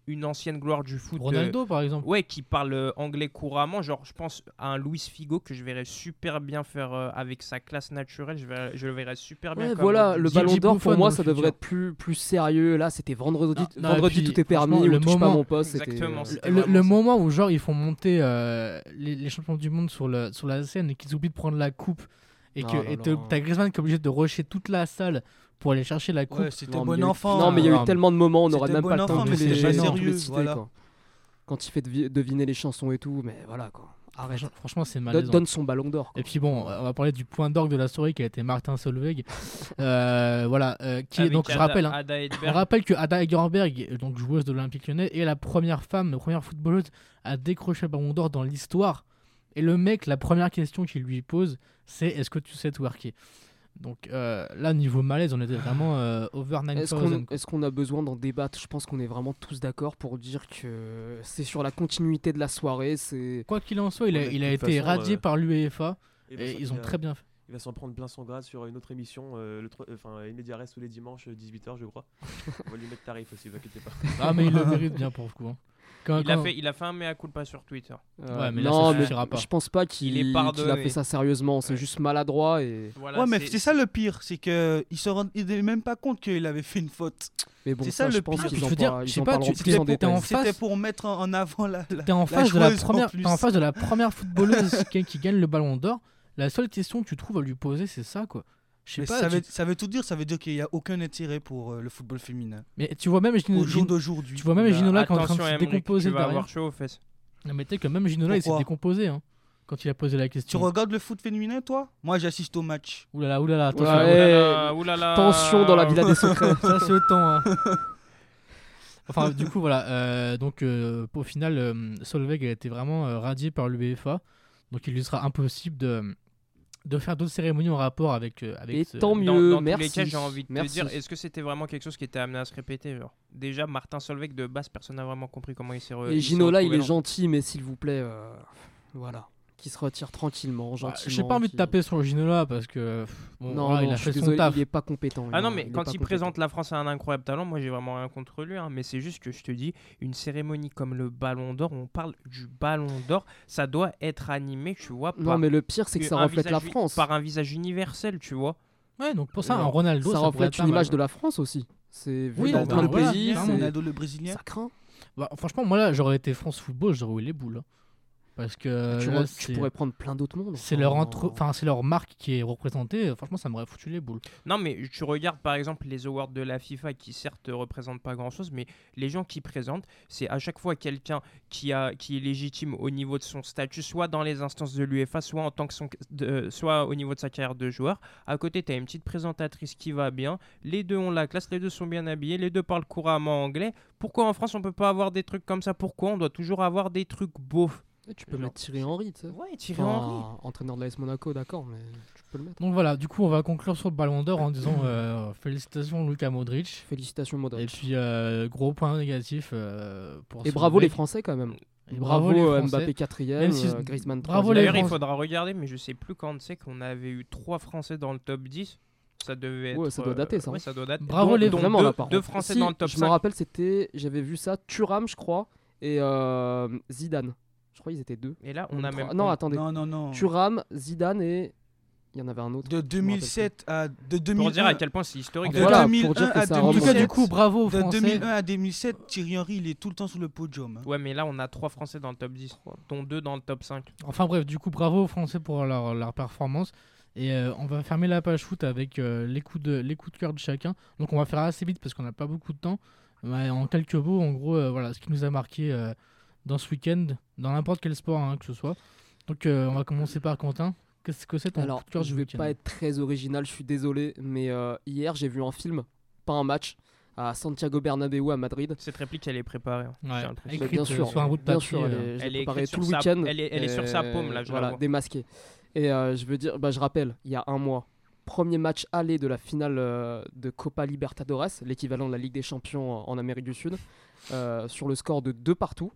une ancienne gloire du foot. Ronaldo, euh, par exemple. Ouais, qui parle euh, anglais couramment. Genre, je pense à un Luis Figo que je verrais super bien faire euh, avec sa classe naturelle. Je, verrais, je le verrais super bien. Ouais, comme voilà, du- le Gigi ballon d'or Buffon pour moi dans ça le devrait futur. être plus, plus sérieux. Là c'était vendredi, Non, non, vendredi et puis, tout est permis, franchement, ou le touche pas moment- mon poste. c'était, Exactement, euh, c'était- Le, vraiment le ça. moment où genre ils font monter euh, les, les champions du monde sur, le, sur la scène et qu'ils oublient de prendre la coupe et que Oh là et te- là. t'as Griezmann qui est obligé de rusher toute la salle pour aller chercher la coupe. Ouais, c'était Non, mais bon il y a eu- enfant. Non, mais il y a Non, eu tellement de moments, on n'aurait c'était même pas bon le temps enfant, de mais tous les, c'est de gênant. tous les Sérieux, citer, voilà. quoi. Quand il fait devi- deviner les chansons et tout, mais voilà quoi. Arrête. Franchement, franchement, c'est Donne, malaisant. donne son ballon d'or. quoi. Et puis bon, on va parler du point d'orgue de la soirée qui a été Martin Solveig. Euh, voilà, euh, qui est Avec donc je Ada- rappelle, hein, Ada on Edberg. rappelle que Ada Hegerberg, donc joueuse de l'Olympique Lyonnais, est la première femme, la première footballeuse à décrocher le ballon d'or dans l'histoire. Et le mec, la première question qu'il lui pose, c'est est-ce que tu sais twerker? Donc euh, là, niveau malaise, on était vraiment euh, over Est-ce neuf mille. qu'on est-ce qu'on a besoin d'en débattre? Je pense qu'on est vraiment tous d'accord pour dire que c'est sur la continuité de la soirée. C'est Quoi qu'il en soit, il a, Ouais, de il a toute été façon, radié euh, par l'UEFA Et de et toute façon, ils ont il va- très bien fait. Il va s'en prendre plein son grade sur une autre émission, euh, le tro- euh, enfin une média reste tous les dimanches, dix-huit heures je crois. On va lui mettre tarif aussi, vous inquiétez pas. Ah, mais il le mérite bien pour le coup. hein. Quand- Il a, quand- fait, il a fait un mea culpa sur Twitter. euh, Ouais, mais là, non, ça mais suffira pas. je pense pas qu'il Il est qu'il a pardonné. fait ça sérieusement. C'est Ouais. juste maladroit et. Voilà, Ouais, mais c'est ça le pire, c'est que il se rendait même pas compte qu'il avait fait une faute. Mais bon, C'est ça, ça je le pense pire. qu'ils Je en, veux dire, par- je ils sais en pas, parleront tu- plus en t'es- t'es détail. en C'était face- pour mettre en en avant la. la- T'es en la face de la joueuse en première, plus. t'es en face de la première footballeuse qui, qui gagne le Ballon d'Or. La seule question que tu trouves à lui poser, c'est ça, quoi. Je sais Mais pas. ça, tu- veut, ça veut tout dire, ça veut dire qu'il n'y a aucun intérêt pour euh, le football féminin. Mais tu vois même Gino, Au jour Gino- d'aujourd'hui. tu vois même Bah, Ginola qui est en train de attention, se Emmerich, décomposer tu vas derrière. avoir chaud aux fesses. Non, mais tu sais que même Ginola il s'est Pourquoi décomposé hein, quand il a posé la Tu question. regardes le foot féminin, toi? Moi, j'assiste au match. Oulala, oulala, attention. Ouais. Oulala, oulala. Tension dans la villa des secrets. Ça se tend. hein. Enfin, du coup, voilà. euh, donc, euh, au final, euh, Solveig a été vraiment euh, radié par l'UEFA. Donc, il lui sera impossible de, de faire d'autres cérémonies en rapport avec. euh, avec Et ce- tant Dans, mieux, dans tous merci. les cas, j'ai envie de Merci. te dire, est-ce que c'était vraiment quelque chose qui était amené à se répéter genre Déjà, Martin Solveig de base, personne n'a vraiment compris comment il s'est re- Et il s'est Ginola, il retrouvé est dans- gentil, mais s'il vous plaît, euh, voilà, qui se retire tranquillement, Bah, gentiment. J'ai pas envie de qui- taper sur Ginola parce que. pff, Bon, Non, voilà, non, il a je fait suis son désolé, taf. il est pas compétent. Ah il non, est- mais il est quand pas il compétent. présente la France à un incroyable talent, moi j'ai vraiment rien contre lui. hein, mais c'est juste que je te dis, une cérémonie comme le Ballon d'Or, on parle du Ballon d'Or, ça doit être animé, tu vois, Non, par, mais le pire, c'est que ça un reflète la visage- France. par un visage universel, tu vois. Ouais, donc pour ça, un Alors, Ronaldo. Ça pourrait reflète être une pas image mal. de la France aussi. C'est vu Oui, dans bah, plein de voilà, pays, clairement. c'est- Ronaldo le Brésilien. ça craint. Bah, franchement, moi là, j'aurais été France Football, j'aurais eu les boules. hein. Parce que tu, là, re- tu c'est- pourrais prendre plein d'autres mondes. c'est enfin, leur, entre... enfin, c'est leur marque qui est représentée. Franchement, ça m'aurait foutu les boules. Non, mais tu regardes par exemple les awards de la FIFA qui certes ne représentent pas grand chose, mais les gens qui présentent, c'est à chaque fois quelqu'un qui, a, qui est légitime au niveau de son statut, soit dans les instances de l'UEFA, soit, en tant que son, de- soit au niveau de sa carrière de joueur. À côté, tu as une petite présentatrice qui va bien. Les deux ont la classe, les deux sont bien habillés, les deux parlent couramment anglais. Pourquoi en France on peut pas avoir des trucs comme ça? Pourquoi on doit toujours avoir des trucs beaufs? Tu peux Genre- mettre Thierry Henry, tu sais. Ouais, Thierry Enfin, Henry. entraîneur de l'A S Monaco, d'accord, mais tu peux le mettre. Donc voilà, du coup, on va conclure sur le Ballon d'Or en disant euh, félicitations Luka Modric. Félicitations Et Modric. puis, euh, gros point négatif euh, pour Et bravo les Solveig. Français quand même. Et Bravo, les euh, Français. Mbappé quatrième, Même si- euh, Griezmann bravo troisième. les D'ailleurs, il Français. faudra regarder, mais je sais plus quand c'est qu'on avait eu trois Français dans le top dix. Ça devait être. Ouais, ça doit dater, ça. Ouais, ça doit dater. Bravo Dont- les dont Vraiment deux, là par deux contre. Français Si, dans le top je cinq. me rappelle, c'était, j'avais vu ça, Thuram, je crois, et euh, Zidane. Je crois qu'ils étaient deux. Et là, on a Trois- même. Non, on- attendez. Non, non, non. Thuram, Zidane et il y en avait un autre. De deux mille sept à de deux mille un. Pour dire à quel point c'est historique. De Voilà, deux mille un pour dire que à ça En tout remonte. cas, du deux mille sept, coup, bravo aux de Français. deux mille un à deux mille sept, Thierry Henry, il est tout le temps sur le podium. hein. Ouais, mais là, on a trois Français dans le top dix, dont deux dans le top cinq. Enfin bref, du coup, bravo aux Français pour leur, leur performance. Et euh, on va fermer la page foot avec euh, les, coups de, les coups de cœur de chacun. Donc on va faire assez vite parce qu'on n'a pas beaucoup de temps. Ouais, en quelques mots, en gros, euh, voilà ce qui nous a marqué euh, dans ce week-end, dans n'importe quel sport hein, que ce soit. Donc euh, on va commencer par Quentin. Qu'est-ce que c'est ton Alors, coup de cœur je du vais week-end? pas être très original, je suis désolé, mais euh, hier j'ai vu un film, pas un match, à Santiago Bernabéu à Madrid. Cette réplique, elle est préparée. hein, je Ouais, tiens à le préciser. Bah, écrite, bien euh, sûr, sur un bout de bien papier, sûr, elle euh, est, je Elle l'ai est préparée écrite tout le sur sa- week-end. elle est- elle est sur sa et paume, là, je la Voilà, vois. démasquée. Et euh, je veux dire, bah, je rappelle, il y a un mois, premier match aller de la finale euh, de Copa Libertadores, l'équivalent de la Ligue des Champions en, en Amérique du Sud, euh, sur le score de deux partout.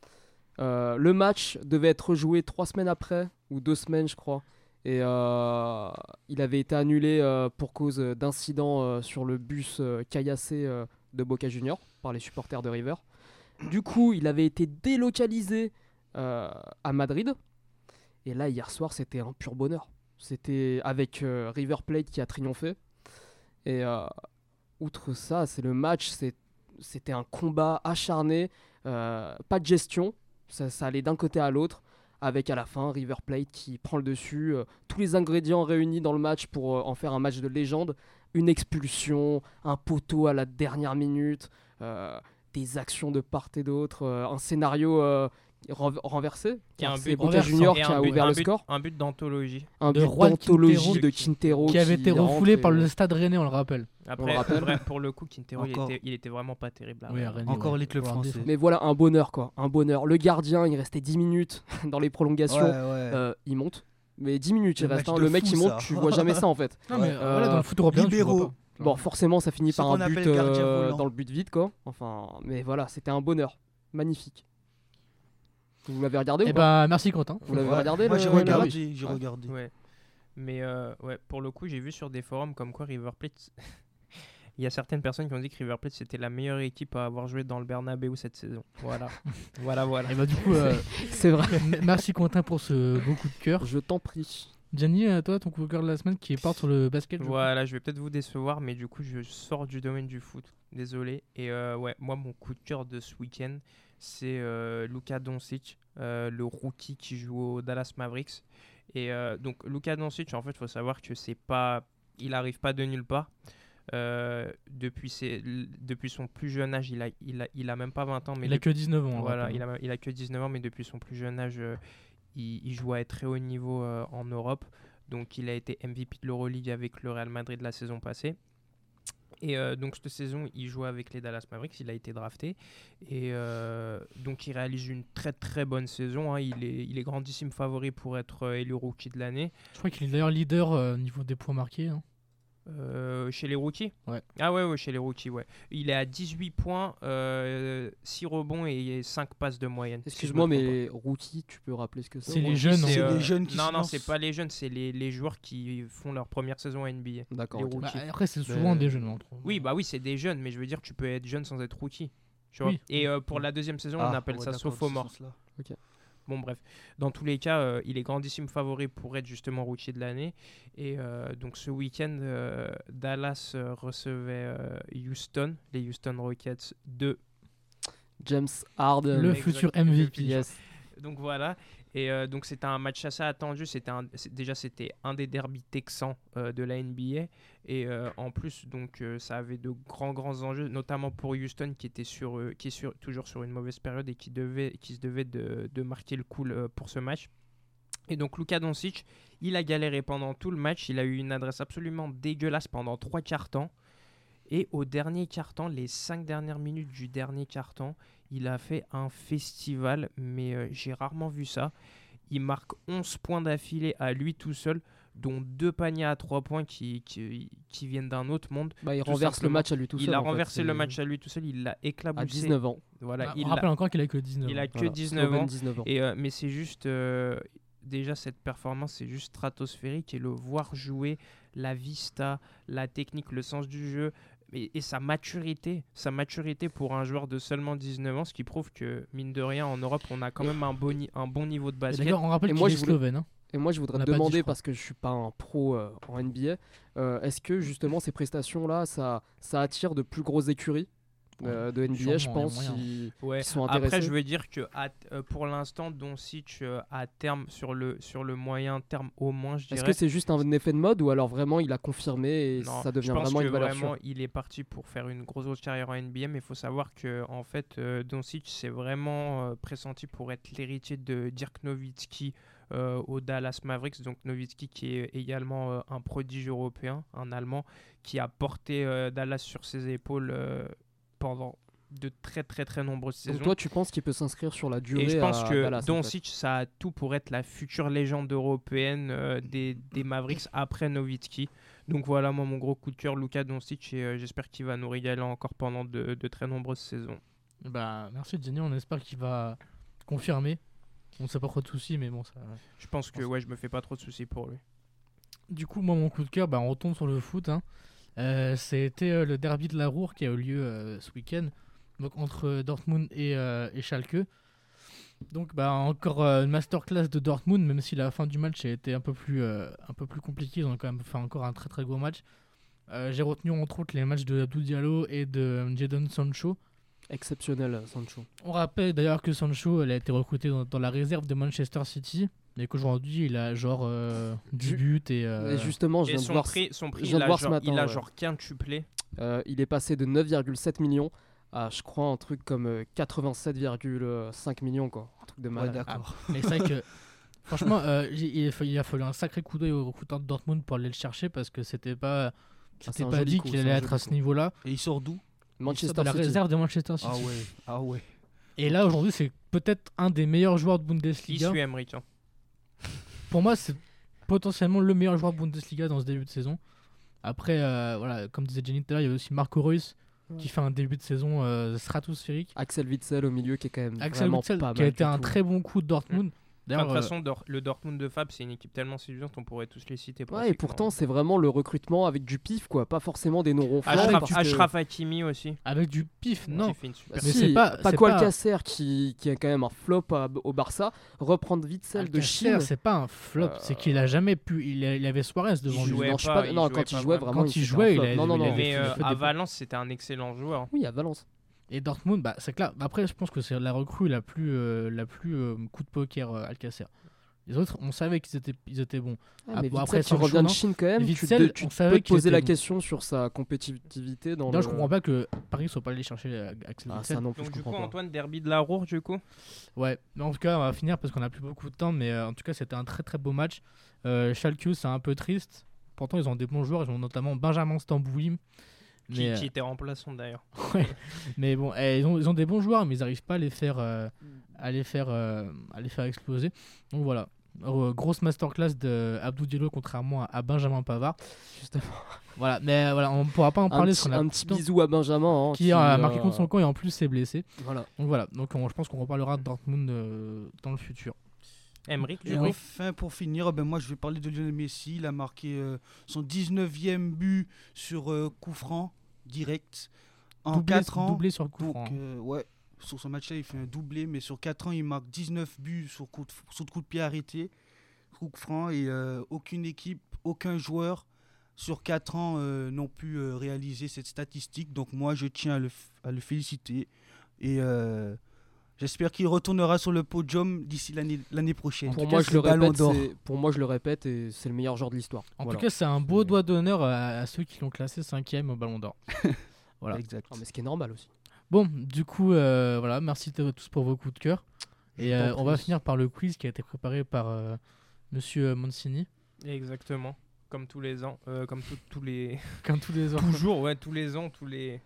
Euh, le match devait être joué trois semaines après, ou deux semaines je crois. Et euh, il avait été annulé euh, pour cause d'incidents euh, sur le bus euh, caillassé euh, de Boca Juniors par les supporters de River. Du coup, il avait été délocalisé euh, à Madrid. Et là, hier soir, c'était un pur bonheur. C'était avec euh, River Plate qui a triomphé. Et euh, outre ça, c'est le match, c'est, c'était un combat acharné, euh, pas de gestion, ça, ça allait d'un côté à l'autre, avec à la fin River Plate qui prend le dessus, euh, tous les ingrédients réunis dans le match pour euh, en faire un match de légende, une expulsion, un poteau à la dernière minute, euh, des actions de part et d'autre, euh, un scénario euh, renv- renversé, Et car un c'est but Boca renversant. Junior Et qui un a but- ouvert un le but- score, Un but d'anthologie. un de but Juan d'anthologie Quintero, de Quintero qui avait été rentre refoulé et, par euh, le Stade Rennais, on le rappelle. Après, le rappelle. vrai, pour le coup, Quintero, il Encore. était, il était vraiment pas terrible. là. Oui, à Rennes, Encore ouais. les clubs Pour leur français. défense. Mais voilà, un bonheur quoi, un bonheur. Le gardien, il restait dix minutes dans les Ouais, prolongations, ouais. euh, il monte. Mais dix minutes il Le reste, match hein. de Le mec fou, il monte, ça. tu vois jamais ça en fait. Non, mais Ouais. euh, voilà, dans le foot européen, tu le vois Libéraux. pas. Bon, forcément ça finit Ce par qu'on un but appelle gardien euh, volant. dans le but vide quoi. Enfin, mais voilà, c'était un bonheur. Magnifique. Vous l'avez regardé Eh ou pas bah, merci Quentin. Vous l'avez Ouais. regardé Moi, le- j'ai le regardé, match j'ai Ouais. regardé. Ouais. Mais euh, ouais, pour le coup, j'ai vu sur des forums comme quoi River Plate. Il y a certaines personnes qui ont dit que River Plate c'était la meilleure équipe à avoir joué dans le Bernabeu cette saison. Voilà. voilà, voilà. Et bah, du coup, euh, C'est vrai. m- merci Quentin pour ce beau coup de cœur. Je t'en prie. Gianni, euh, toi, ton coup de cœur de la semaine qui part sur le basket. je crois. Voilà, je vais peut-être vous décevoir, mais du coup, je sors du domaine du foot. Désolé. Et euh, ouais, moi, mon coup de cœur de ce week-end, c'est euh, Luka Doncic, euh, le rookie qui joue au Dallas Mavericks. Et euh, donc, Luka Doncic, en fait, il faut savoir que c'est pas, il arrive pas de nulle part. Euh, depuis, ses, l- depuis son plus jeune âge, il a, il a, il a même pas vingt ans, mais Il a depuis- que dix-neuf ans. on voilà, rappelle. il a, il a que dix-neuf ans, mais depuis son plus jeune âge, euh, il, il joue à très haut niveau euh, en Europe. Donc, il a été M V P de l'Euroleague avec le Real Madrid la saison passée. Et euh, donc, cette saison, il joue avec les Dallas Mavericks. Il a été drafté. Et euh, donc, il réalise une très très bonne saison. hein. Il, est, il est grandissime favori pour être euh, élu rookie de l'année. Je crois qu'il est d'ailleurs leader euh, au niveau des points marqués. hein. Euh, chez les rookies Ouais. Ah ouais, ouais, chez les rookies, ouais. Il est à dix-huit points, euh, six rebonds et cinq passes de moyenne. si je Excuse-moi, me trompe pas. mais rookie, tu peux rappeler ce que c'est C'est au les moins jeunes. C'est hein. euh, les jeunes qui Non, se non, lancent. c'est pas les jeunes, c'est les, les joueurs qui font leur première saison à N B A. D'accord. les ok. rookies. Bah, après, c'est souvent Mais- des jeunes. entre- Oui, bah oui, c'est des jeunes, mais je veux dire, tu peux être jeune sans être rookie. Tu vois Oui. et euh, pour la deuxième saison, Ah, on appelle ouais, ça d'accord, de ce sophomore. sens-là. Bon, bref. Dans tous les cas, euh, il est grandissime favori pour être justement rookie de l'année. Et euh, donc, ce week-end, euh, Dallas euh, recevait euh, Houston, les Houston Rockets de. James Harden. Le Exact. futur M V P. Yes. Donc, voilà. Et euh, donc, c'était un match assez attendu. C'était un- c'est- déjà, c'était un des derbys texans euh, de la N B A. Et euh, en plus, donc, euh, ça avait de grands, grands enjeux, notamment pour Houston, qui, était sur, euh, qui est sur, toujours sur une mauvaise période et qui, devait, qui se devait de, de marquer le coup euh, pour ce match. Et donc, Luka Doncic, il a galéré pendant tout le match. Il a eu une adresse absolument dégueulasse pendant trois quarts temps. Et au dernier quart-temps, les cinq dernières minutes du dernier quart-temps, il a fait un festival, mais euh, j'ai rarement vu ça. Il marque onze points d'affilée à lui tout seul, dont deux paniers à trois points qui, qui, qui viennent d'un autre monde. Bah, il Tout renverse le simplement. match à lui tout seul. il a en fait, renversé le c'est- match à lui tout seul, il l'a à éclaboussé. dix-neuf ans. Voilà, Bah, il on l'a- rappelle encore qu'il a que dix-neuf il ans. a que Voilà. dix-neuf Sloven, ans. dix-neuf ans. Et, euh, mais c'est juste, euh, déjà cette performance, c'est juste stratosphérique. Et le voir jouer, la vista, la technique, le sens du jeu, et, et sa maturité, sa maturité pour un joueur de seulement dix-neuf ans, ce qui prouve que, mine de rien, en Europe, on a quand même un bon, ni- un bon niveau de Et basket. D'ailleurs, on rappelle Et qu'il moi, est je voulais- slovène. hein. Et moi, je voudrais On te l'a pas dit, demander, je crois. parce que je suis pas un pro euh, en N B A, euh, est-ce que justement ces prestations-là, ça, ça attire de plus grosses écuries euh, de N B A, je sûrement, pense, il y a moyen. qui, Ouais. qui sont Après, intéressés. je veux dire que à- euh, pour l'instant, Doncic, euh, à terme, sur le, sur le moyen terme au moins, je Est-ce dirais. que c'est juste un effet de mode ou alors vraiment il a confirmé et Non, ça devient je pense vraiment que une valeur vraiment, sûre? il est parti pour faire une grosse, grosse carrière en N B A, mais il faut savoir que en fait, euh, Doncic c'est vraiment euh, pressenti pour être l'héritier de Dirk Nowitzki euh, au Dallas Mavericks. Donc Nowitzki qui est également euh, un prodige européen, un Allemand, qui a porté euh, Dallas sur ses épaules euh, pendant de très très très nombreuses saisons. Donc toi, tu penses qu'il peut s'inscrire sur la durée Et je pense à que Dallas, en fait. Doncic, ça a tout pour être la future légende européenne euh, des, des Mavericks après Nowitzki. Donc voilà, moi, mon gros coup de cœur, Luka Doncic, et euh, j'espère qu'il va nous régaler encore pendant de, de très nombreuses saisons. Bah, merci Gianni, on espère qu'il va confirmer. On ne sait pas trop de soucis, mais bon, ça. Je pense que ouais, je me fais pas trop de soucis pour lui. Du coup, moi, mon coup de cœur, bah, on retourne sur le foot. Hein. Euh, C'était euh, le derby de la Roure qui a eu lieu euh, ce week-end donc entre Dortmund et, euh, et Schalke. Donc bah, encore euh, une masterclass de Dortmund, même si la fin du match a été un peu plus, euh, un peu plus compliquée. Ils ont quand même fait encore un très très gros match. Euh, j'ai retenu entre autres les matchs de Abdou Diallo et de euh, Jadon Sancho. Exceptionnel, Sancho. On rappelle d'ailleurs que Sancho elle a été recruté dans, dans la réserve de Manchester City, mais qu'aujourd'hui il a genre euh, du Ju- but et, euh, Et justement, je Et viens de son voir, prix, son prix je viens il de a voir ce genre, matin, il a ouais. genre quintuplé. euh, il est passé de neuf virgule sept millions à, je crois, un truc comme euh, quatre-vingt-sept virgule cinq millions, quoi. Un truc de Ouais, malade. d'accord. mais c'est vrai que franchement euh, il, il a fallu, il a fallu un sacré coup d'œil au recruteur de Dortmund pour aller le chercher parce que c'était pas, c'est c'était un pas joli dit coup, qu'il c'est allait un être joli à ce coup. niveau-là. Et il sort d'où? Il sort Manchester de la City. réserve de Manchester City. Ah ouais, ah ouais. Et là aujourd'hui c'est peut-être un des meilleurs joueurs de Il Bundesliga. suit Emmerich. Hein. Pour moi, c'est potentiellement le meilleur joueur de Bundesliga dans ce début de saison. Après, euh, voilà, comme disait Jenny tout à l'heure, il y avait aussi Marco Reus qui fait un début de saison euh, stratosphérique. Axel Witsel au milieu qui est quand même Axel vraiment Witsel pas qui a mal été du un tout. très bon coup de Dortmund. Enfin, de D'ailleurs, toute euh, façon, Dor- le Dortmund de Fab, c'est une équipe tellement séduisante, on pourrait tous les citer. Ouais, et pratiquement. pourtant c'est vraiment le recrutement avec du pif, quoi, pas forcément des noms ronflants. Ashraf, parce que- Ashraf Hakimi aussi. avec du pif, non. Qui fait une super Bah Mais si, c'est pas- Paco c'est pas- Alcacer qui, qui a quand même un flop à- au Barça, reprendre Witsel de Alcacer, Chine. c'est pas un flop, Euh, c'est qu'il a jamais pu. Il, a- il avait Suarez devant Il lui. jouait non, je suis pas, pas- il non, jouait quand pas il jouait vraiment. vraiment, Quand il c'était jouait, un il flop. avait- non, non, il non. avait- Mais fait- euh, il a fait à des- Valence, c'était un excellent joueur. Oui, à Valence. Et Dortmund, bah, c'est clair. Après, je pense que c'est la recrue la plus, euh, la plus euh, coup de poker euh, Alcacer. Les autres, on savait qu'ils étaient, ils étaient bons. Ouais, Ah, mais bon, Witsel après, qui Sancho, revient de non. Chine quand même, tu, Witsel, te, tu on peux savait te qu'il poser était la bon. question sur sa compétitivité dans D'ailleurs, le... je comprends pas que Paris soit pas allé chercher euh, Axel Ah, Witsel. ça non plus, Donc je du coup, comprends pas. Antoine, derby de la Roure, du coup. Ouais, mais en tout cas, on va finir parce qu'on a plus beaucoup de temps. Mais euh, en tout cas, c'était un très très beau match. Euh, Schalke, c'est un peu triste. Pourtant, ils ont des bons joueurs. Ils ont notamment Benjamin Stambouli. Qui, Mais, qui euh, était remplaçant d'ailleurs. mais bon, eh, ils, ont, ils ont des bons joueurs, mais ils n'arrivent pas à les faire, euh, à les faire, euh, à les faire exploser. Donc voilà. Euh, grosse masterclass de Abdou Diallo contrairement à, à Benjamin Pavard. Justement. Voilà, mais euh, voilà, on pourra pas en Un parler petit, parce qu'on a un petit peu de temps, bisou à Benjamin. hein, qui a marqué euh, contre son camp et en plus s'est blessé. Voilà. Donc voilà, donc on- je pense qu'on reparlera de Dortmund euh, dans le futur. Emmerich, du Et coup. enfin, pour finir, ben moi je vais parler de Lionel Messi. Il a marqué euh, son dix-neuvième but sur euh, coup franc direct en doublé, quatre ans. doublé sur le coup Donc, franc. euh, ouais, sur ce match-là, il fait un doublé, mais sur quatre ans, il marque dix-neuf buts sur coup de, sur coup de pied arrêté, coup franc, et euh, aucune équipe, aucun joueur sur quatre ans euh, n'ont pu euh, réaliser cette statistique. Donc moi, je tiens à le, f- à le féliciter et euh, j'espère qu'il retournera sur le podium d'ici l'année l'année prochaine. Pour tout moi, cas, je le c'est le Ballon répète, d'Or. c'est- pour moi, je le répète, et c'est le meilleur joueur de l'histoire. En Voilà. tout cas, c'est un beau Euh, doigt d'honneur à, à ceux qui l'ont classé cinquième au Ballon d'Or. Voilà. Exact. Ah, mais ce qui est normal aussi. Bon, du coup, euh, voilà, merci à tous pour vos coups de cœur. Et Je euh, t'en on va prie. finir par le quiz qui a été préparé par euh, Monsieur Mancini, Exactement. Comme tous les ans. euh, comme tout- tous les. comme tous les ans. Toujours, ouais, tous les ans, tous les.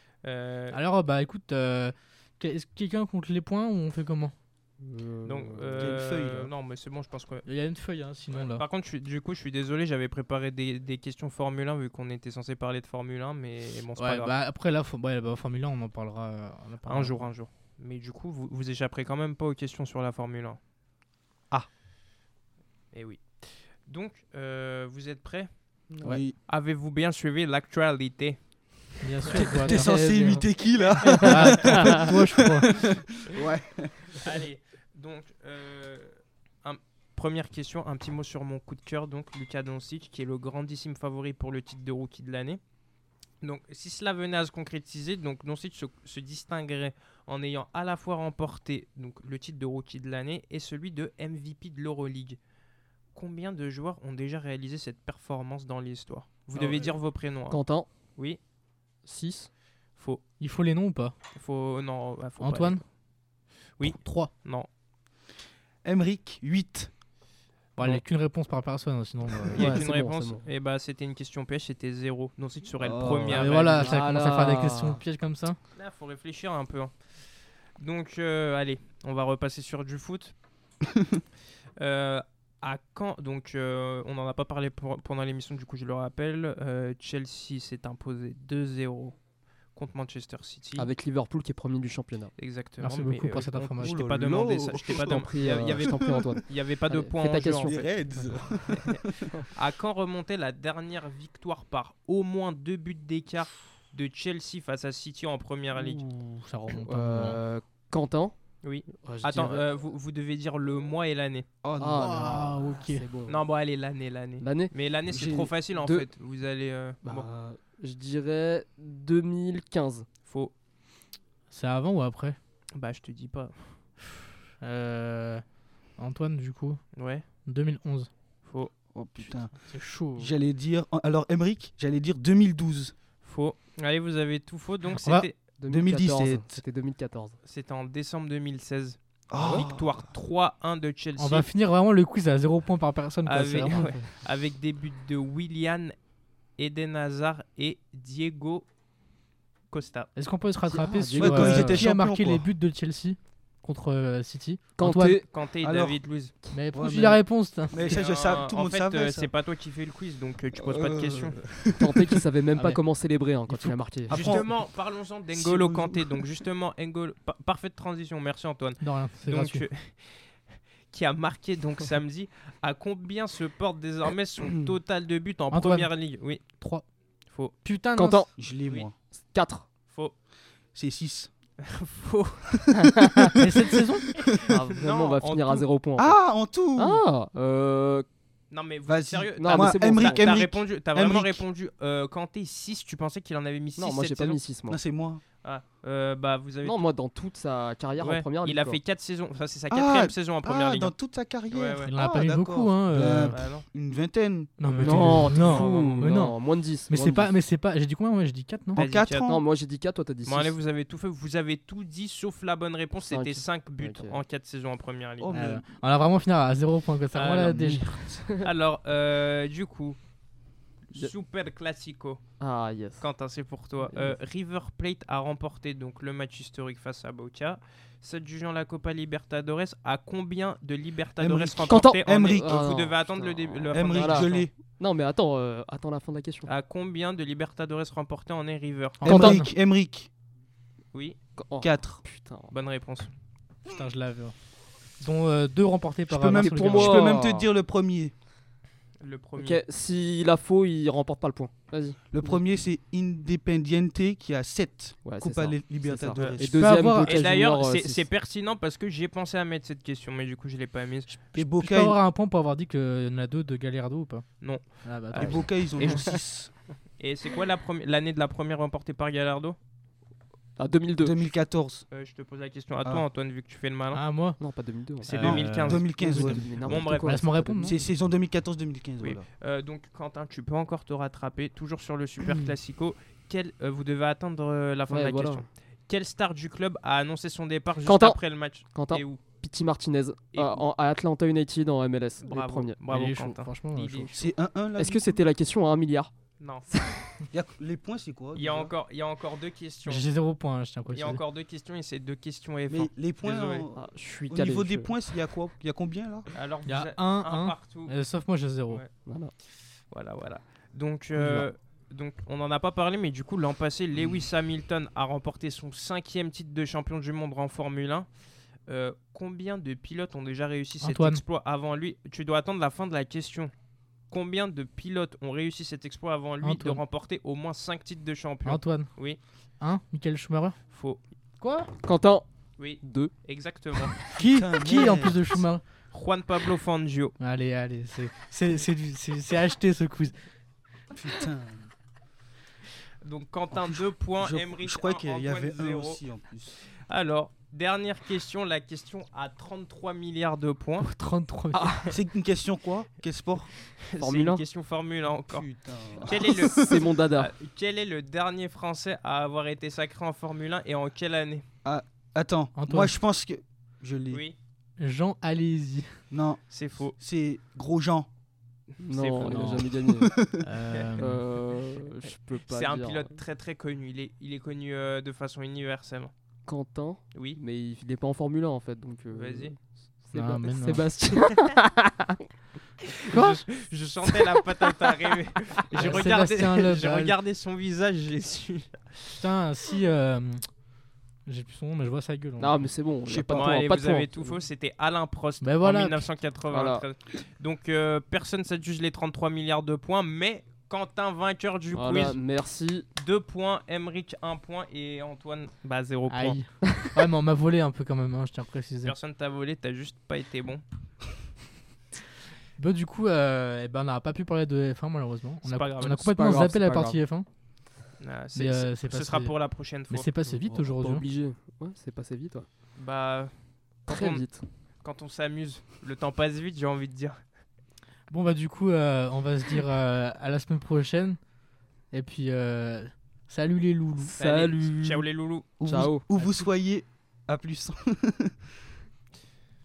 euh, Alors, bah écoute, euh, que- est-ce que quelqu'un compte les points ou on fait comment? donc, il y a une euh, feuille, là. non, mais c'est bon, je pense que. Il y a une feuille, hein, sinon là. Par contre, je suis- du coup, je suis désolé, j'avais préparé des, des questions Formule un vu qu'on était censé parler de Formule un, mais bon, c'est pas Ouais, grave. bah après là, faut, ouais, bah, Formule un, on en parlera, euh, on en parlera. Un jour, un jour. Mais du coup, vous, vous échapperez quand même pas aux questions sur la Formule un. Ah. Et oui. Donc, euh, vous êtes prêts? Oui. Avez-vous bien suivi l'actualité? Bien sûr. voilà. T'es censé bien. imiter qui là? Ah, en fait, moi, je crois. Ouais. Allez, donc, euh, un- première question, un petit mot sur mon coup de cœur. Donc, Luka Doncic, qui est le grandissime favori pour le titre de rookie de l'année. Donc, si cela venait à se concrétiser, donc Doncic se, se distinguerait en ayant à la fois remporté donc, le titre de rookie de l'année et celui de M V P de l'Euroleague. Combien de joueurs ont déjà réalisé cette performance dans l'histoire? Vous Ah devez ouais. dire vos prénoms. hein. Quentin, Oui, six. faux. Il faut les noms ou pas? Faut, non, ah, faut pas. Antoine? Oui. trois. Non. Emric, huit. Bon, il n'y a qu'une réponse par personne, hein, sinon. euh, Il n'y a Ouais, qu'une c'est bon, réponse. c'est bon. Et bah, c'était une question piège, c'était zéro. Doncic serait Oh. le premier. Ah, à mais voilà, réaliser. ça commence à faire des Voilà. questions pièges comme ça. Là, faut réfléchir un peu. hein. Donc, euh, allez, on va repasser sur du foot. Euh, à quand Donc, euh, on n'en a pas parlé pour- pendant l'émission, du coup, je le rappelle. Euh, Chelsea s'est imposé deux zéro contre Manchester City. Avec Liverpool qui est premier du championnat. Exactement. Merci mais, beaucoup pour cette on- information. Je t'ai Oh pas là demandé là. ça. Je t'ai pas Je t'en dem- prie, Il y euh, avait, je t'en prie, Antoine. il y avait pas de Allez, points fais en ta jeu, question. en fait. Reds. À quand remontait la dernière victoire par au moins deux buts d'écart de Chelsea face à City en Première Ligue. Ouh, ça remonte. un moment. Euh, Quentin. Oui. Ouais, je Attends, dirais- euh, vous, vous devez dire le mois et l'année. Oh non. Ah, Ah, là, ok. c'est bon. Non, bon, allez, l'année, l'année. L'année. Mais l'année, c'est J'ai trop facile en deux- fait. Vous allez. euh, Bah, bon, je dirais deux mille quinze. faux. C'est avant ou après? Bah, je te dis pas. Euh, Antoine, du coup, Ouais, deux mille onze. faux. Oh putain. C'est chaud. J'allais dire. Alors, Emric, j'allais dire deux mille douze. Faux. Allez, vous avez tout faux. Donc, On va- c'était deux mille quatorze. deux mille dix-sept. C'était deux mille quatorze. c'était en décembre deux mille seize. Oh. Victoire trois un de Chelsea. On va finir vraiment le quiz à zéro point par personne. Quoi. C'est Avec, vraiment- ouais, avec des buts de Willian, Eden Hazard et Diego Costa. Est-ce qu'on peut se rattraper Ah, sur ouais, quand euh, ils étaient qui a champions, marqué quoi. les buts de Chelsea contre euh, City? Antoine. Kanté. Kanté et Alors- David Luiz. Mais pourquoi Ouais, tu mais- dis la réponse t'as Mais ça, je Euh, savais, tout le en monde fait, savait. euh, ça. c'est pas toi qui fais le quiz, donc euh, tu poses pas de Euh, questions. Kanté qui savait même Ah, pas mais- comment célébrer hein, quand Il faut- il a marqué. Après, Justement, parlons-en d'Engolo Si vous- Kanté. Donc justement, Engolo, pa- parfaite transition. Merci Antoine. Non, rien, c'est Donc, gratuit. euh, qui a marqué donc samedi. À combien se porte désormais son total de buts en Antoine. Première Ligue? Oui, trois. faux, Putain, non. Quentin. Je l'ai, Oui. moi. quatre. faux, C'est six. faux. Mais cette saison Ah, vraiment, Non, on va en finir à tout. zéro point. en fait. Ah, en tout. Ah, euh, Non mais vous Vas-y. êtes sérieux? Non, T'as- mais Moi, c'est bon, Emric, T'as t'as Emric. répondu, t'as vraiment Emric. répondu euh, Kanté six, tu pensais qu'il en avait mis six non, moi j'ai cette pas saison? mis six moi. Non, c'est moi. Ah, euh, bah vous avez. Non, moi dans toute sa carrière Ouais, en première ligue. il a quoi. fait quatre saisons, enfin c'est sa Ah, quatrième saison en première Ah, ligue. dans toute sa carrière. Ouais, ouais. Il en a Ah, pas mis d'accord. beaucoup. Hein, euh. Ben, Bah non. Une vingtaine. Non, mais Non, t'es- t'es non, fou, mais non. moins de dix. Mais moins c'est de pas, dix. mais c'est pas. J'ai dit combien? Moi, j'ai dit quatre, non? T'as En dit quatre quatre. ans. Non, moi j'ai dit quatre, toi t'as dit six. Bon allez, vous avez tout fait, vous avez tout dit sauf la bonne réponse, Cinq. c'était cinq buts Ok. en quatre saisons en première ligue. Oh, mais- Euh, on a vraiment fini à zéro point. Quoi. C'est Ah, vraiment la non. dége. Alors, euh, du coup, Je- Super Classico, Ah yes. Quentin, c'est pour toi. Yes. Euh, River Plate a remporté donc le match historique face à Boca. S'adjugeant la Copa Libertadores, à combien de Libertadores Emric. remportés en Emric. euh, Ah Vous non, devez attendre le putain. début. la fin de Emric, la Voilà. je question. l'ai. Non mais attends, euh, attends la fin de la question. À combien de Libertadores remportés en est River? Quentin. Emric, Emric. Oui, Oh, quatre. putain. bonne réponse. Putain, je l'avais. hein. Dont euh, deux remportés Je par peux, même, Marcelo pour Garcia. je moi- peux même te dire le premier. Le premier. Ok, s'il a faux, il remporte pas le point. Vas-y. Le premier, c'est Independiente qui a sept Ouais, c'est Copa ça. Li- Libertadores. Et Je peux deuxième, avoir- Boca Et d'ailleurs, Junior, euh, c'est six. c'est pertinent parce que j'ai pensé à mettre cette question, mais du coup, je l'ai pas mise. Et Je peux Boca, avoir un point pour avoir dit qu'il y en a deux de Gallardo ou pas? Non. Ah bah, et attends. Boca, ils en Et ont je- six. Et c'est quoi la premi- l'année de la première remportée par Gallardo? Ah, deux mille deux. deux mille quatorze. Euh, Je te pose la question à toi, Ah. Antoine, vu que tu fais le malin. Ah, moi? Non, pas deux mille deux. C'est Euh, deux mille quinze. deux mille quinze, ouais. Bon, bref, laisse-moi répondre, non C'est saison deux mille quatorze deux mille quinze. Oui. Voilà. Euh, donc, Quentin, tu peux encore te rattraper. Toujours sur le Super Mm. Classico. Quel, euh, vous devez attendre euh, la fin Ouais, de la voilà. question. Quelle star du club a annoncé son départ juste Quentin. après le match? Quentin, Et où? Pity Martinez Et euh, où en- à Atlanta United en M L S. Les Bravo, premiers. bravo Il est chaud, Quentin. franchement. Il chaud. est chaud. C'est un un là. Est-ce que c'était la question à un milliard? Non. Il y a- Les points, c'est quoi Il y a déjà encore, il y a encore deux questions. J'ai zéro point, hein, je tiens à Il y a préciser. encore deux questions et c'est deux questions F un. Mais les points, Désolé. en- Ah, je suis au calé. niveau je- des points, il y a quoi Il y a combien là Alors, Il y vous a avez un, un un. partout. Euh, sauf moi, j'ai zéro. Ouais. Voilà. Voilà, voilà. Donc, euh, donc on n'en a pas parlé, mais du coup, l'an passé, Lewis Hamilton a remporté son cinquième titre de champion du monde en Formule un. Euh, combien de pilotes ont déjà réussi cet Antoine. exploit avant lui? Tu dois attendre la fin de la question. Combien de pilotes ont réussi cet exploit avant lui Antoine. de remporter au moins cinq titres de champion? Antoine. Oui, Un Michael Schumacher. faux. Quoi? Quentin, Oui, deux. exactement. Qui Putain, Qui en merde. plus de Schumacher? Juan Pablo Fangio. Allez, allez, c'est- c'est c'est du- c'est- c'est acheté ce quiz. Putain. Donc Quentin deux points, Je, Emeric je crois un, qu'il y avait Antoine un zéro. aussi en plus. Alors, dernière question, la question à trente-trois milliards de points. trente-trois. C'est une question quoi Quel sport C'est Formule une un. question Formule un encore. Putain. Quel est, le, C'est mon dada. euh, quel est le dernier Français à avoir été sacré en Formule un et en quelle année? Attends, Antoine. moi je pense que. Je l'ai. Oui, Jean Alési. Non, c'est faux. c'est Grosjean. Non, il faux. a jamais gagné. Euh, Euh, je peux pas C'est un dire. pilote très très connu. Il est, il est connu euh, de façon universelle. Quentin, Oui. mais il n'est pas en Formule un en fait, donc. euh, Vas-y. Séba- Non, mais non. Sébastien. Quoi je, je sentais la patate arriver. J'ai Euh, regardé, Sébastien Loeb, j'ai ouais. regardé son visage, j'ai su. Putain, si. euh, J'ai plus son nom, mais je vois sa gueule. Non, mais c'est bon. Je y a sais pas de Bon, point, allez, pas vous de point. avez tout faux, c'était Alain Prost Ben voilà. en mille neuf cent quatre-vingt-treize. Donc euh, personne s'adjuge les trente-trois milliards de points, mais Quentin, vainqueur du Voilà, quiz. merci. deux points. Emric, un point. Et Antoine, bah zéro point. Aïe. Ouais, mais on m'a volé un peu quand même, hein, je tiens à préciser. Personne t'a volé, t'as juste pas été bon. Bon, du coup, euh, eh ben, on n'a pas pu parler de F un malheureusement. On C'est a, pas grave. on a C'est complètement pas grave, zappé c'est la pas partie F un. Ah, c'est- Mais, euh, c'est- c'est ce passé- sera pour la prochaine fois. Mais c'est passé vite Pas aujourd'hui. hein. obligé. Ouais, c'est passé vite. Ouais. Bah, quand Très on, vite. quand on s'amuse, le temps passe vite, j'ai envie de dire. Bon, bah, du coup, euh, on va se dire euh, à la semaine prochaine. Et puis, euh, salut les loulous. Salut. Ciao les loulous. Où Ciao. vous, où vous soyez, à plus.